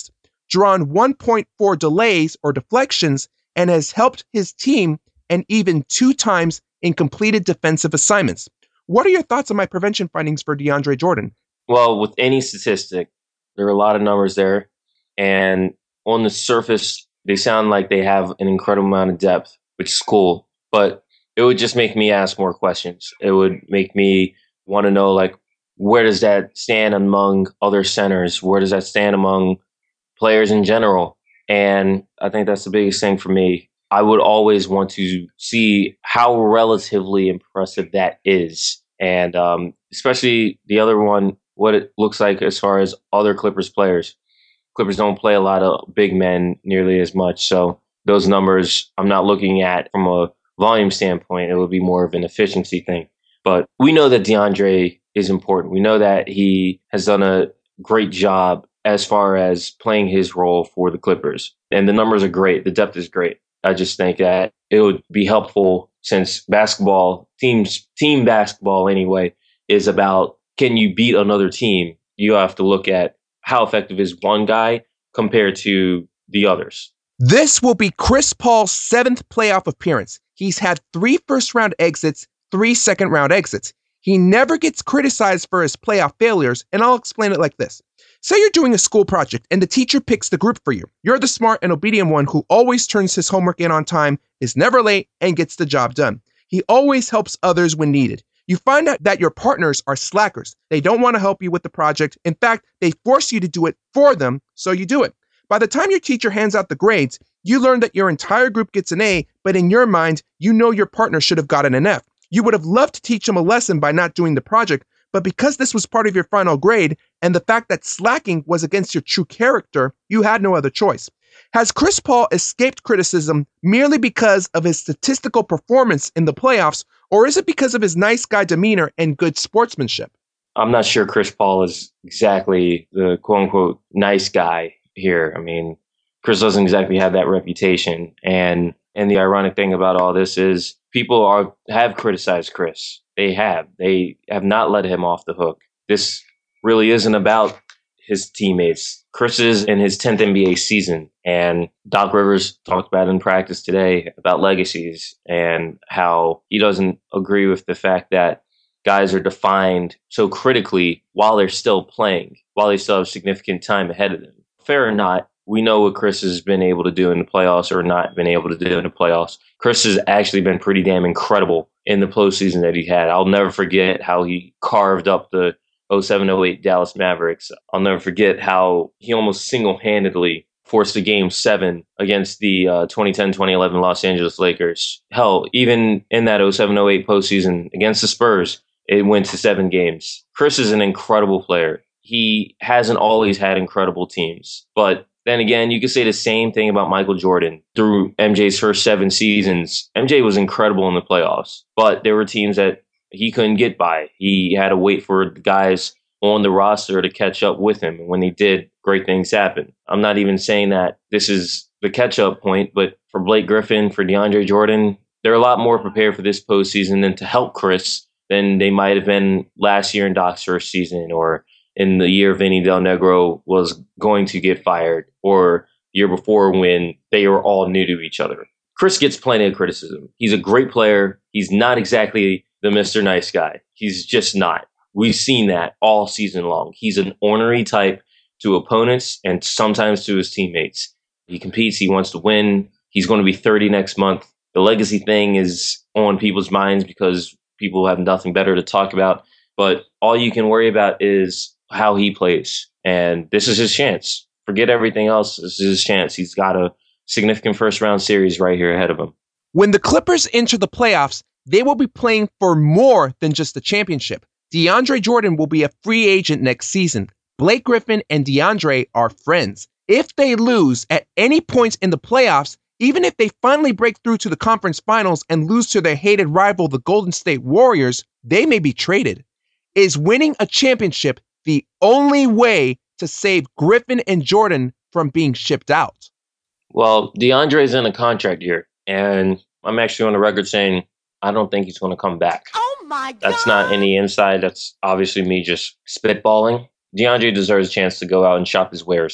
drawn one point four delays or deflections, and has helped his team and even two times in completed defensive assignments. What are your thoughts on my prevention findings for DeAndre Jordan? Well, with any statistic, there are a lot of numbers there. And on the surface, they sound like they have an incredible amount of depth, which is cool. But it would just make me ask more questions. It would make me want to know, like, where does that stand among other centers? Where does that stand among players in general? And I think that's the biggest thing for me. I would always want to see how relatively impressive that is. And um, especially the other one, what it looks like as far as other Clippers players. Clippers don't play a lot of big men nearly as much. So those numbers I'm not looking at from a volume standpoint. It would be more of an efficiency thing. But we know that DeAndre is important. We know that he has done a great job as far as playing his role for the Clippers. And the numbers are great. The depth is great. I just think that it would be helpful, since basketball, teams, team basketball anyway, is about, can you beat another team? You have to look at how effective is one guy compared to the others. This will be Chris Paul's seventh playoff appearance. He's had three first-round exits, three second-round exits. He never gets criticized for his playoff failures, and I'll explain it like this. Say you're doing a school project and the teacher picks the group for you. You're the smart and obedient one who always turns his homework in on time, is never late, and gets the job done. He always helps others when needed. You find out that your partners are slackers. They don't want to help you with the project. In fact, they force you to do it for them, so you do it. By the time your teacher hands out the grades, you learn that your entire group gets an A, but in your mind, you know your partner should have gotten an F. You would have loved to teach them a lesson by not doing the project, but because this was part of your final grade, and the fact that slacking was against your true character, you had no other choice. Has Chris Paul escaped criticism merely because of his statistical performance in the playoffs, or is it because of his nice guy demeanor and good sportsmanship? I'm not sure Chris Paul is exactly the quote-unquote nice guy here. I mean, Chris doesn't exactly have that reputation. And and the ironic thing about all this is people are have criticized Chris. They have. They have not let him off the hook. This really isn't about his teammates. Chris is in his tenth N B A season, and Doc Rivers talked about in practice today about legacies and how he doesn't agree with the fact that guys are defined so critically while they're still playing, while they still have significant time ahead of them. Fair or not, we know what Chris has been able to do in the playoffs or not been able to do in the playoffs. Chris has actually been pretty damn incredible in the postseason that he had. I'll never forget how he carved up the oh seven oh eight Dallas Mavericks. I'll never forget how he almost single-handedly forced a game seven against the uh, twenty ten twenty eleven Los Angeles Lakers. Hell, even in that oh seven oh eight postseason against the Spurs, it went to seven games. Chris is an incredible player. He hasn't always had incredible teams, but then again, you could say the same thing about Michael Jordan. Through M J's first seven seasons, M J was incredible in the playoffs, but there were teams that he couldn't get by. He had to wait for the guys on the roster to catch up with him. And when they did, great things happened. I'm not even saying that this is the catch-up point, but for Blake Griffin, for DeAndre Jordan, they're a lot more prepared for this postseason than to help Chris than they might have been last year in Doc's first season, or in the year Vinny Del Negro was going to get fired, or the year before when they were all new to each other. Chris gets plenty of criticism. He's a great player. He's not exactly the Mister Nice Guy. He's just not. We've seen that all season long. He's an ornery type to opponents and sometimes to his teammates. He competes. He wants to win. He's going to be thirty next month. The legacy thing is on people's minds because people have nothing better to talk about. But all you can worry about is how he plays. And this is his chance. Forget everything else. This is his chance. He's got a significant first round series right here ahead of him. When the Clippers enter the playoffs, they will be playing for more than just the championship. DeAndre Jordan will be a free agent next season. Blake Griffin and DeAndre are friends. If they lose at any point in the playoffs, even if they finally break through to the conference finals and lose to their hated rival, the Golden State Warriors, they may be traded. Is winning a championship the only way to save Griffin and Jordan from being shipped out? Well, DeAndre's in a contract year, and I'm actually on the record saying I don't think he's going to come back. Oh my God. That's not any inside. That's obviously me just spitballing. DeAndre deserves a chance to go out and shop his wares.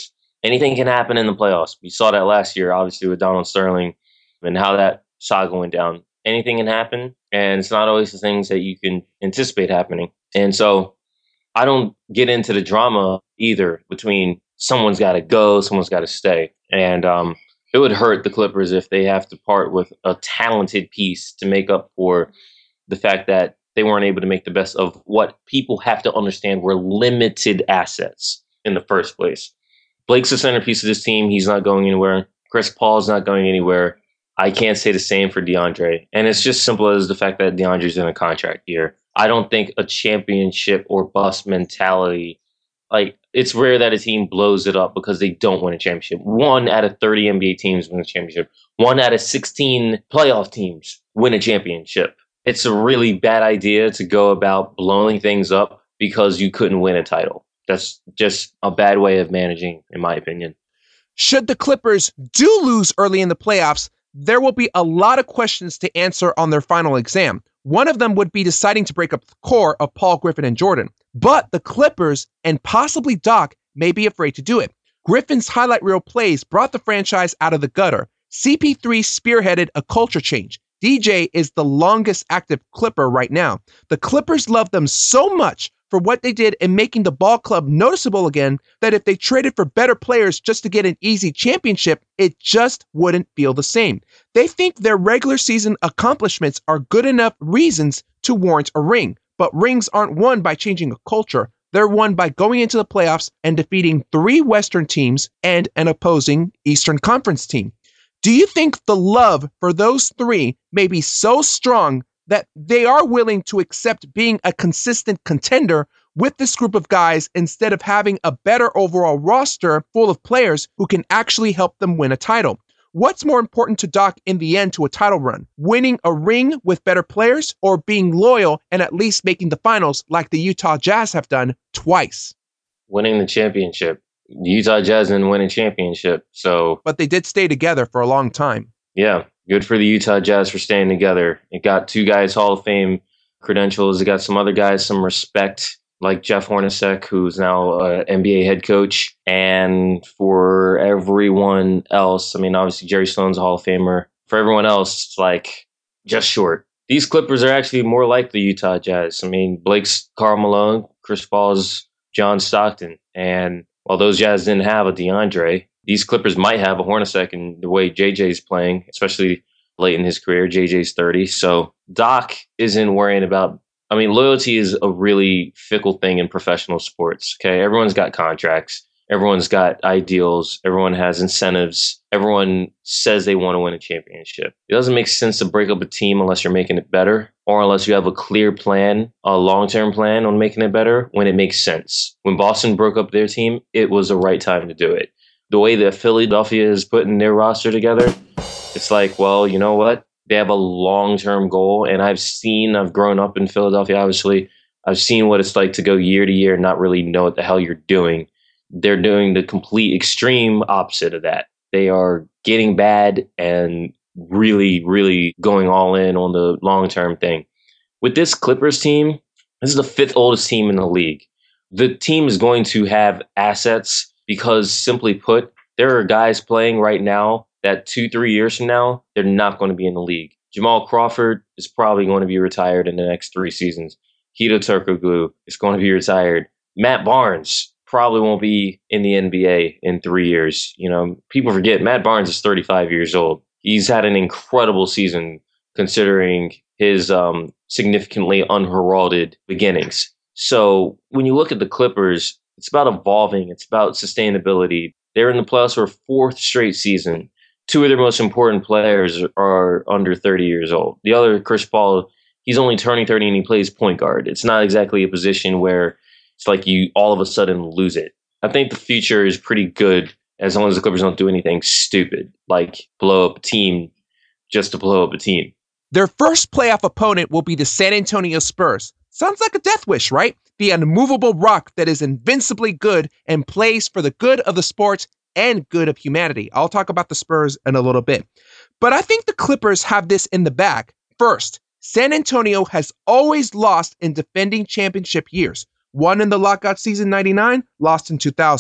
anything can happen in the playoffs. We saw that last year, obviously, with Donald Sterling and how that saga went down. Anything can happen, and it's not always the things that you can anticipate happening. And so I don't get into the drama either between someone's got to go, someone's got to stay. And um, it would hurt the Clippers if they have to part with a talented piece to make up for the fact that they weren't able to make the best of what people have to understand were limited assets in the first place. Blake's the centerpiece of this team. He's not going anywhere. Chris Paul's not going anywhere. I can't say the same for DeAndre. And it's just simple as the fact that DeAndre's in a contract year. I don't think a championship or bust mentality, like it's rare that a team blows it up because they don't win a championship. One out of thirty N B A teams win a championship. One out of sixteen playoff teams win a championship. It's a really bad idea to go about blowing things up because you couldn't win a title. That's just a bad way of managing, in my opinion. Should the Clippers do lose early in the playoffs, there will be a lot of questions to answer on their final exam. One of them would be deciding to break up the core of Paul, Griffin, and Jordan. But the Clippers, and possibly Doc, may be afraid to do it. Griffin's highlight reel plays brought the franchise out of the gutter. C P three spearheaded a culture change. D J is the longest active Clipper right now. The Clippers love them so much for what they did in making the ball club noticeable again that if they traded for better players just to get an easy championship, it just wouldn't feel the same. They think their regular season accomplishments are good enough reasons to warrant a ring, but rings aren't won by changing a culture. They're won by going into the playoffs and defeating three Western teams and an opposing Eastern Conference team. Do you think the love for those three may be so strong that they are willing to accept being a consistent contender with this group of guys instead of having a better overall roster full of players who can actually help them win a title? What's more important to Doc in the end to a title run? Winning a ring with better players or being loyal and at least making the finals like the Utah Jazz have done twice? Winning the championship. The Utah Jazz didn't win a championship, so... But they did stay together for a long time. Yeah, good for the Utah Jazz for staying together. It got two guys Hall of Fame credentials. It got some other guys some respect, like Jeff Hornacek, who's now an N B A head coach. And for everyone else, I mean, obviously Jerry Sloan's a Hall of Famer. For everyone else, it's like just short. These Clippers are actually more like the Utah Jazz. I mean, Blake's Karl Malone, Chris Paul's John Stockton. And while those Jazz didn't have a DeAndre, these Clippers might have a Hornacek in the way J J's playing, especially late in his career. J J's thirty. So Doc isn't worrying about, I mean, loyalty is a really fickle thing in professional sports. Okay. Everyone's got contracts. Everyone's got ideals. Everyone has incentives. Everyone says they want to win a championship. It doesn't make sense to break up a team unless you're making it better or unless you have a clear plan, a long-term plan on making it better when it makes sense. When Boston broke up their team, it was the right time to do it. The way that Philadelphia is putting their roster together, it's like, well, you know what? They have a long-term goal. And I've seen, I've grown up in Philadelphia, obviously. I've seen what it's like to go year to year and not really know what the hell you're doing. They're doing the complete extreme opposite of that. They are getting bad and really, really going all in on the long-term thing. With this Clippers team, this is the fifth oldest team in the league. The team is going to have assets because, simply put, there are guys playing right now that two, three years from now, they're not going to be in the league. Jamal Crawford is probably going to be retired in the next three seasons. Hedo Turkoglu is going to be retired. Matt Barnes probably won't be in the N B A in three years. You know, people forget Matt Barnes is thirty-five years old. He's had an incredible season considering his um, significantly unheralded beginnings. So when you look at the Clippers, it's about evolving. It's about sustainability. They're in the playoffs for a fourth straight season. Two of their most important players are under thirty years old. The other, Chris Paul, he's only turning thirty and he plays point guard. It's not exactly a position where it's like you all of a sudden lose it. I think the future is pretty good as long as the Clippers don't do anything stupid, like blow up a team just to blow up a team. Their first playoff opponent will be the San Antonio Spurs. Sounds like a death wish, right? The unmovable rock that is invincibly good and plays for the good of the sport and good of humanity. I'll talk about the Spurs in a little bit. But I think the Clippers have this in the bag. First, San Antonio has always lost in defending championship years. Won in the lockout season ninety-nine, lost in two thousand.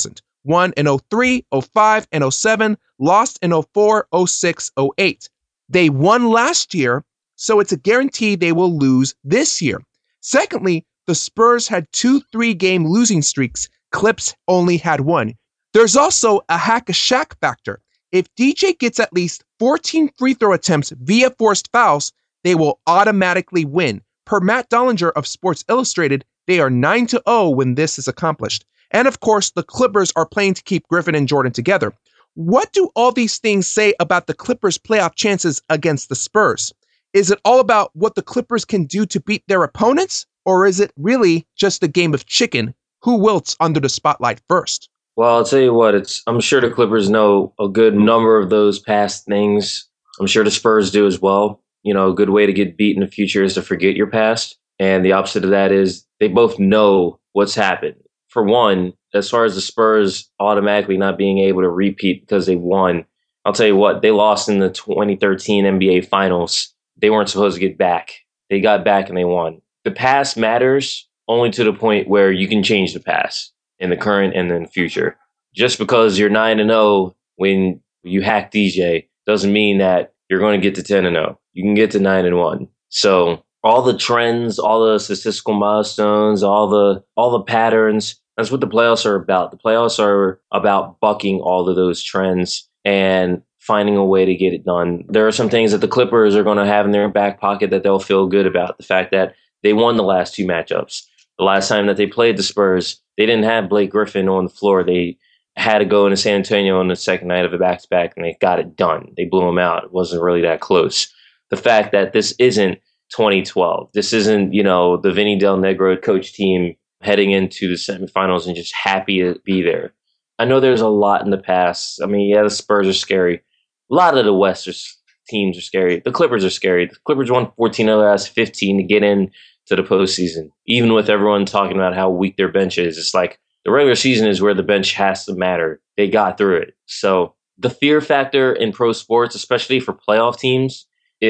won in oh three, oh five, and oh seven, lost in oh four, oh six, oh eight. They won last year, so it's a guarantee they will lose this year. Secondly, the Spurs had two three-game losing streaks. Clips only had one. There's also a hack-a-shack factor. If D J gets at least fourteen free throw attempts via forced fouls, they will automatically win. Per Matt Dollinger of Sports Illustrated, they are nine to oh when this is accomplished. And of course, the Clippers are playing to keep Griffin and Jordan together. What do all these things say about the Clippers' playoff chances against the Spurs? Is it all about what the Clippers can do to beat their opponents? Or is it really just a game of chicken? Who wilts under the spotlight first? Well, I'll tell you what, it's I'm sure the Clippers know a good number of those past things. I'm sure the Spurs do as well. You know, a good way to get beat in the future is to forget your past. And the opposite of that is they both know what's happened. For one, as far as the Spurs automatically not being able to repeat because they won, I'll tell you what, they lost in the twenty thirteen N B A Finals. They weren't supposed to get back. They got back and they won. The past matters only to the point where you can change the past in the current and then future. Just because you're nine and oh when you hack D J doesn't mean that you're going to get to ten and oh. You can get to nine and one. So all the trends, all the statistical milestones, all the all the patterns, that's what the playoffs are about. The playoffs are about bucking all of those trends and finding a way to get it done. There are some things that the Clippers are going to have in their back pocket that they'll feel good about. The fact that they won the last two matchups. The last time that they played the Spurs, they didn't have Blake Griffin on the floor. They had to go into San Antonio on the second night of a back-to-back, and they got it done. They blew them out. It wasn't really that close. The fact that this isn't twenty twelve. This isn't, you know, the Vinny Del Negro coach team heading into the semifinals and just happy to be there. I know there's a lot in the past. I mean, yeah, the Spurs are scary. A lot of the Western teams are scary. The Clippers are scary. The Clippers won fourteen of the last fifteen to get in to the postseason. Even with everyone talking about how weak their bench is, it's like the regular season is where the bench has to matter. They got through it. So the fear factor in pro sports, especially for playoff teams,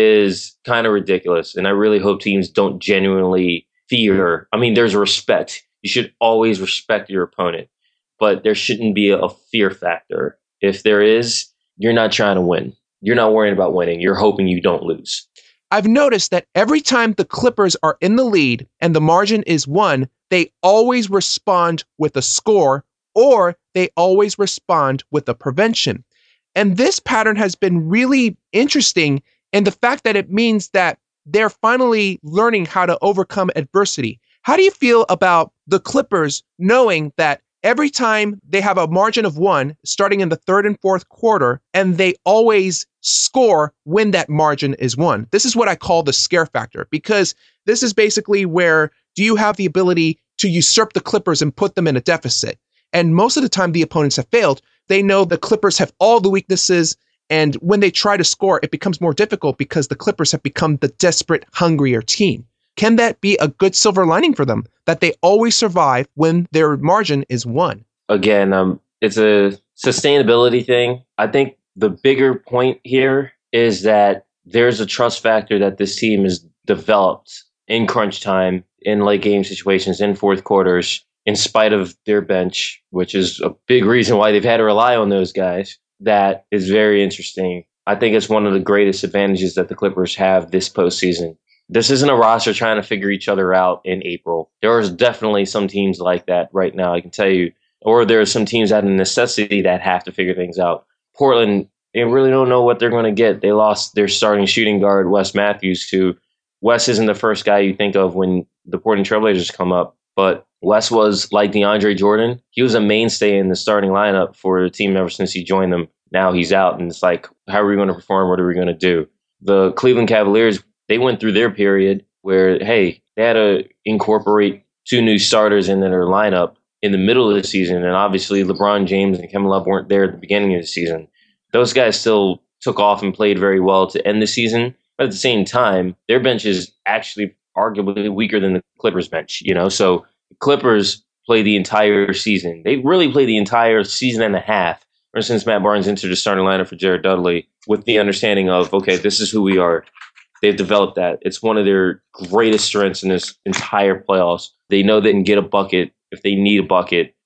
is kind of ridiculous. And I really hope teams don't genuinely fear. I mean, there's respect. You should always respect your opponent, but there shouldn't be a fear factor. If there is, you're not trying to win. You're not worrying about winning. You're hoping you don't lose. I've noticed that every time the Clippers are in the lead and the margin is one, they always respond with a score or they always respond with a prevention. And this pattern has been really interesting in the fact that it means that they're finally learning how to overcome adversity. How do you feel about the Clippers knowing that every time they have a margin of one starting in the third and fourth quarter, and they always score when that margin is one? This is what I call the scare factor, because this is basically where do you have the ability to usurp the Clippers and put them in a deficit? And most of the time the opponents have failed. They know the Clippers have all the weaknesses, and when they try to score, it becomes more difficult because the Clippers have become the desperate, hungrier team. Can that be a good silver lining for them, that they always survive when their margin is one? Again, um, it's a sustainability thing. I think the bigger point here is that there's a trust factor that this team has developed in crunch time, in late game situations, in fourth quarters, in spite of their bench, which is a big reason why they've had to rely on those guys. That is very interesting. I think it's one of the greatest advantages that the Clippers have this postseason. This isn't a roster trying to figure each other out in April. There are definitely some teams like that right now, I can tell you. Or there are some teams out of necessity that have to figure things out. Portland, they really don't know what they're going to get. They lost their starting shooting guard, Wes Matthews, who Wes isn't the first guy you think of when the Portland Trailblazers come up. But Wes was like DeAndre Jordan. He was a mainstay in the starting lineup for the team ever since he joined them. Now he's out, and it's like, how are we going to perform? What are we going to do? The Cleveland Cavaliers, they went through their period where, hey, they had to incorporate two new starters into their lineup in the middle of the season. And obviously LeBron James and Kevin Love weren't there at the beginning of the season. Those guys still took off and played very well to end the season. But at the same time, their bench is actually arguably weaker than the Clippers bench, you know? So the Clippers play the entire season. They really play the entire season and a half ever since Matt Barnes entered the starting lineup for Jared Dudley with the understanding of, okay, this is who we are. They've developed that. It's one of their greatest strengths in this entire playoffs. They know they can get a bucket if they need a bucket.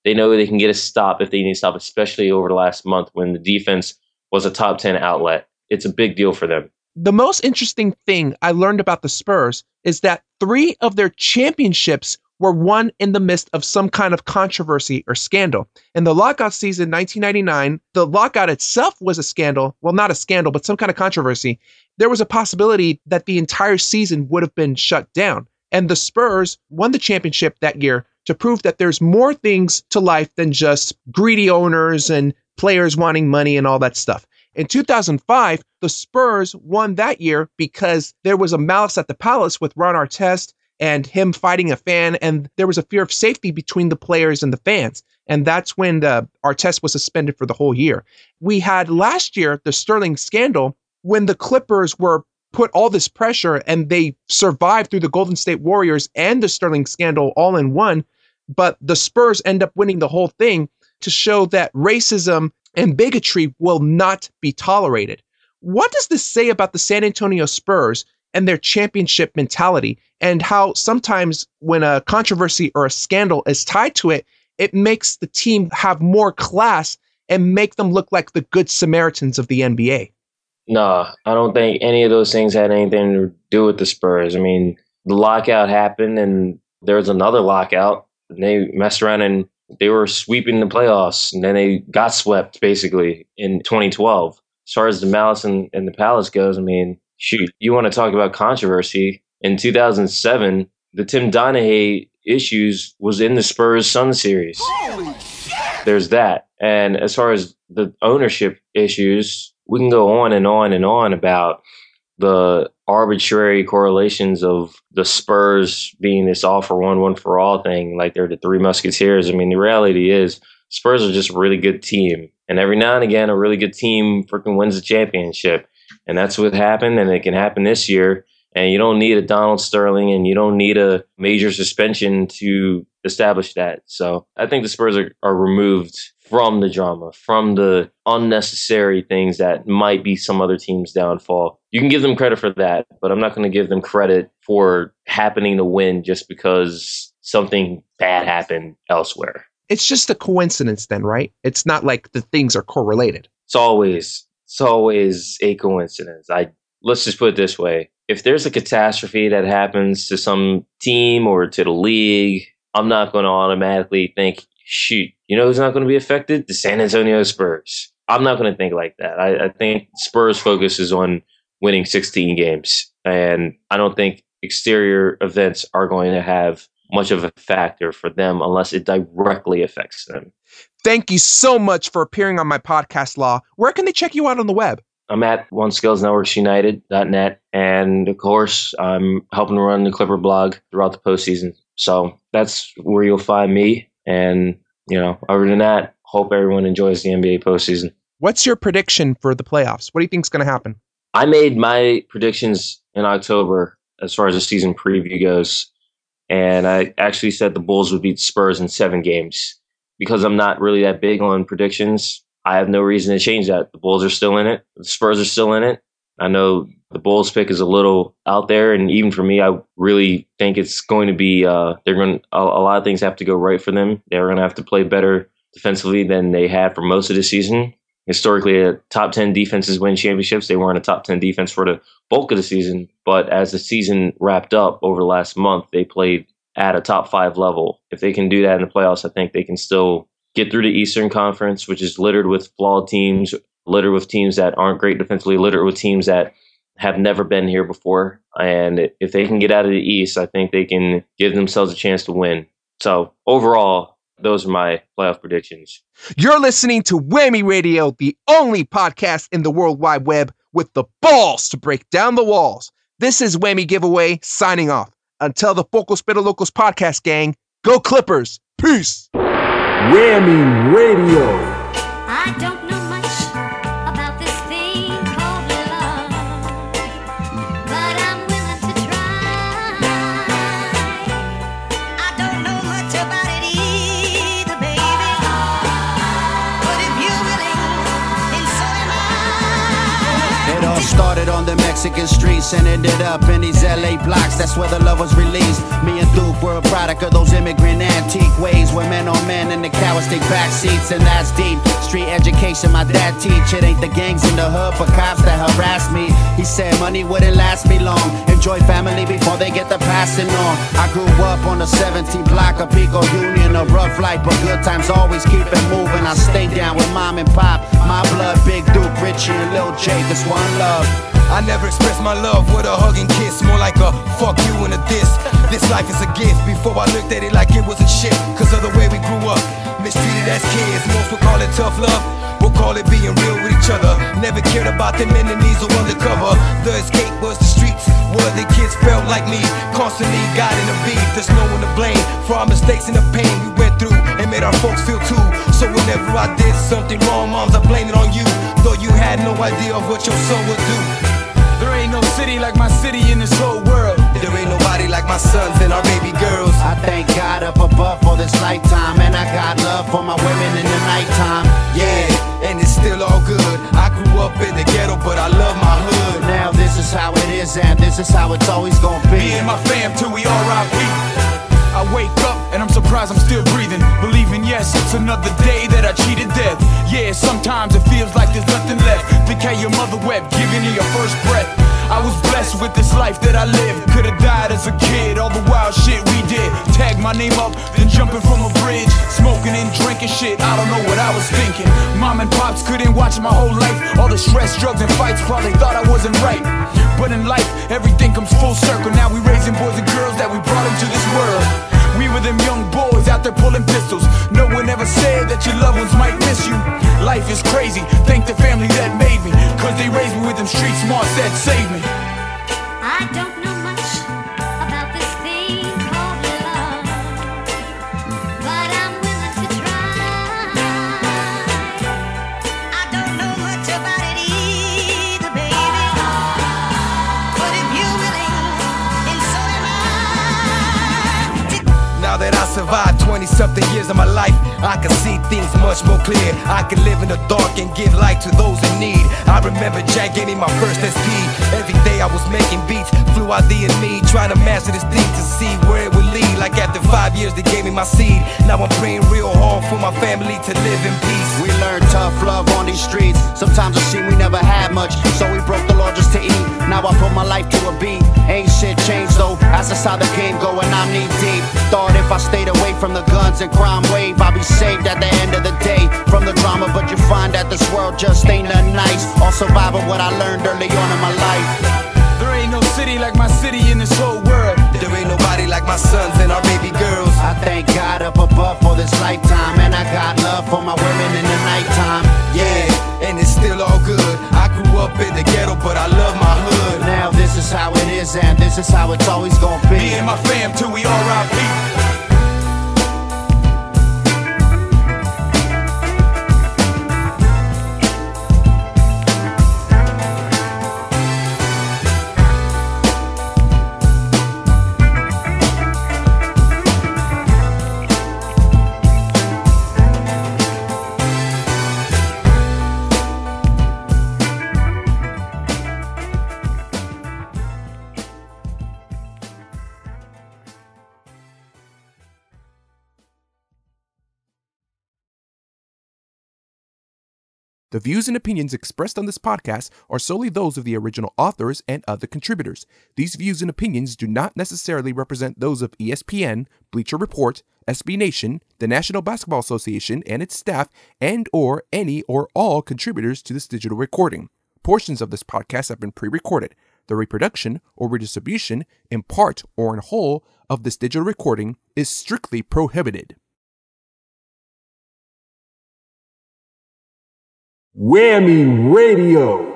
They know they can get a stop if they need a stop, especially over the last month when the defense was a top ten outlet. It's a big deal for them. The most interesting thing I learned about the Spurs is that three of their championships were won in the midst of some kind of controversy or scandal. In the lockout season nineteen ninety-nine, the lockout itself was a scandal. Well, not a scandal, but some kind of controversy. There was a possibility that the entire season would have been shut down. And the Spurs won the championship that year to prove that there's more things to life than just greedy owners and players wanting money and all that stuff. In two thousand five, the Spurs won that year because there was a malice at the palace with Ron Artest and him fighting a fan, and there was a fear of safety between the players and the fans. And that's when the Artest was suspended for the whole year. We had last year the Sterling scandal when the Clippers were put all this pressure and they survived through the Golden State Warriors and the Sterling scandal all in one. But the Spurs end up winning the whole thing to show that racism and bigotry will not be tolerated. What does this say about the San Antonio Spurs and their championship mentality, and how sometimes when a controversy or a scandal is tied to it, it makes the team have more class and make them look like the good Samaritans of the N B A? No, I don't think any of those things had anything to do with the Spurs. I mean, the lockout happened and there was another lockout. And they messed around and they were sweeping the playoffs, and then they got swept basically in twenty twelve. As far as the malice and, and the palace goes, I mean, shoot, you want to talk about controversy. In two thousand seven, the Tim Donaghy issues was in the Spurs-Suns series. There's that. And as far as the ownership issues, we can go on and on and on about the arbitrary correlations of the Spurs being this all for one, one for all thing, like they're the Three Musketeers. I mean, the reality is Spurs are just a really good team. And every now and again, a really good team freaking wins the championship. And that's what happened, and it can happen this year. And you don't need a Donald Sterling, and you don't need a major suspension to establish that. So I think the Spurs are, are removed from the drama, from the unnecessary things that might be some other team's downfall. You can give them credit for that, but I'm not going to give them credit for happening to win just because something bad happened elsewhere. It's just a coincidence then, right? It's not like the things are correlated. It's always, it's always a coincidence. I let's just put it this way. If there's a catastrophe that happens to some team or to the league, I'm not going to automatically think, shoot, you know who's not going to be affected? The San Antonio Spurs. I'm not going to think like that. I, I think Spurs focus is on winning sixteen games. And I don't think exterior events are going to have much of a factor for them unless it directly affects them. Thank you so much for appearing on my podcast, Law. Where can they check you out on the web? I'm at one skills networks united dot net. And of course, I'm helping run the Clipper blog throughout the postseason. So that's where you'll find me. And, you know, other than that, hope everyone enjoys the N B A postseason. What's your prediction for the playoffs? What do you think is going to happen? I made my predictions in October as far as the season preview goes. And I actually said the Bulls would beat Spurs in seven games. Because I'm not really that big on predictions, I have no reason to change that. The Bulls are still in it. The Spurs are still in it. I know the Bulls pick is a little out there, and even for me, I really think it's going to be. Uh, they're going. A, a lot of things have to go right for them. They're going to have to play better defensively than they had for most of the season. Historically, a top ten defenses win championships. They weren't a top ten defense for the bulk of the season, but as the season wrapped up over the last month, they played at a top five level. If they can do that in the playoffs, I think they can still get through the Eastern Conference, which is littered with flawed teams, littered with teams that aren't great defensively, littered with teams that have never been here before. And if they can get out of the East, I think they can give themselves a chance to win. So overall, those are my playoff predictions. You're listening to Whammy Radio, the only podcast in the World Wide Web with the balls to break down the walls. This is Whammy Giveaway signing off. Until the Focal Spitter Locals podcast, gang, go Clippers. Peace. Whammy Radio. I don't know much about this thing called love, but I'm willing to try. I don't know much about it either, baby, but if you're willing, then so am I. It all started Started on the Mexican streets and ended up in these L A blocks. That's where the love was released. Me and Duke were a product of those immigrant antique ways, where men on men and the cowards take back seats, and that's deep. Street education my dad teach. It ain't the gangs in the hood for cops that harass me. He said money wouldn't last me long. Enjoy family before they get the passing on. I grew up on the seventeenth block of Pico Union. A rough life, but good times always keep it moving. I stay down with mom and pop. My blood, Big Duke, Richie, and Lil J. This one love. I never expressed my love with a hug and kiss, more like a fuck you and a diss. This life is a gift. Before I looked at it like it was a shit, cause of the way we grew up, mistreated as kids. Most would call it tough love, we'll call it being real with each other. Never cared about them enemies or undercover. The escape was the streets, where the kids felt like me, constantly got in a beef. There's no one to blame for our mistakes and the pain we went through, and made our folks feel too. So whenever I did something wrong, moms, I blame it on you, though you had no idea of what your son would do. There ain't no city like my city in this whole world. There ain't nobody like my sons and our baby girls. I thank God up above for this lifetime, and I got love for my women in the nighttime. Yeah, and it's still all good. I grew up in the ghetto, but I love my hood. Now this is how it is, and this is how it's always gonna be. Me and my fam till we R I P. I wake up and I'm surprised I'm still breathing, believing yes, it's another day that I cheated death. Yeah, sometimes it feels like there's nothing left. Think how your mother wept, giving you your first breath. I was blessed with this life that I lived. Could've died as a kid, all the wild shit we did. Tag my name up, then jumping from a bridge, smoking and drinking shit, I don't know what I was thinking. Mom and pops couldn't watch my whole life. All the stress, drugs and fights, probably thought I wasn't right. But in life, everything comes full circle. Now we raising boys and girls that we brought into this world. We were them young boys out there pulling pistols. No one ever said that your loved ones might miss you. Life is crazy, thank the family that made me, cause they raised me with them street smarts that saved me. I don't know much about this thing called love, but I'm willing to try. I don't know much about it either, baby, but if you're willing, then so am I. Now that I survived twenty something years of my life, I can see things much more clear. I can live in the dark and give light to those in need. I remember Jack gave me my first S P. Every day I was making beats, flew out D and me, trying to master this thing to see where it would lead. Like after five years they gave me my seed. Now I'm praying real hard for my family to live in peace. We learned tough love on these streets. Sometimes it seemed we never had much, so we broke the law just to eat. Now I put my life to a beat. Ain't shit changed though, that's just how the game go, and I'm knee deep. Thought if I stayed away from the guns and crime wave, I'd be saved at the end of the day from the drama. But you find that this world just ain't nothing nice. All surviving what I learned early on in my life. There ain't no city like my city in this whole world. There ain't nobody like my sons and our baby girls. I thank God up above for this lifetime, and I got love for my women in the nighttime. Yeah, and it's still all good. I grew up in the ghetto, but I love my hood. Now this is how it is, and this is how it's always gonna be. Me and my fam till we R I P. The views and opinions expressed on this podcast are solely those of the original authors and other contributors. These views and opinions do not necessarily represent those of E S P N, Bleacher Report, S B Nation, the National Basketball Association and its staff, and or any or all contributors to this digital recording. Portions of this podcast have been pre-recorded. The reproduction or redistribution in part or in whole of this digital recording is strictly prohibited. Whammy Radio.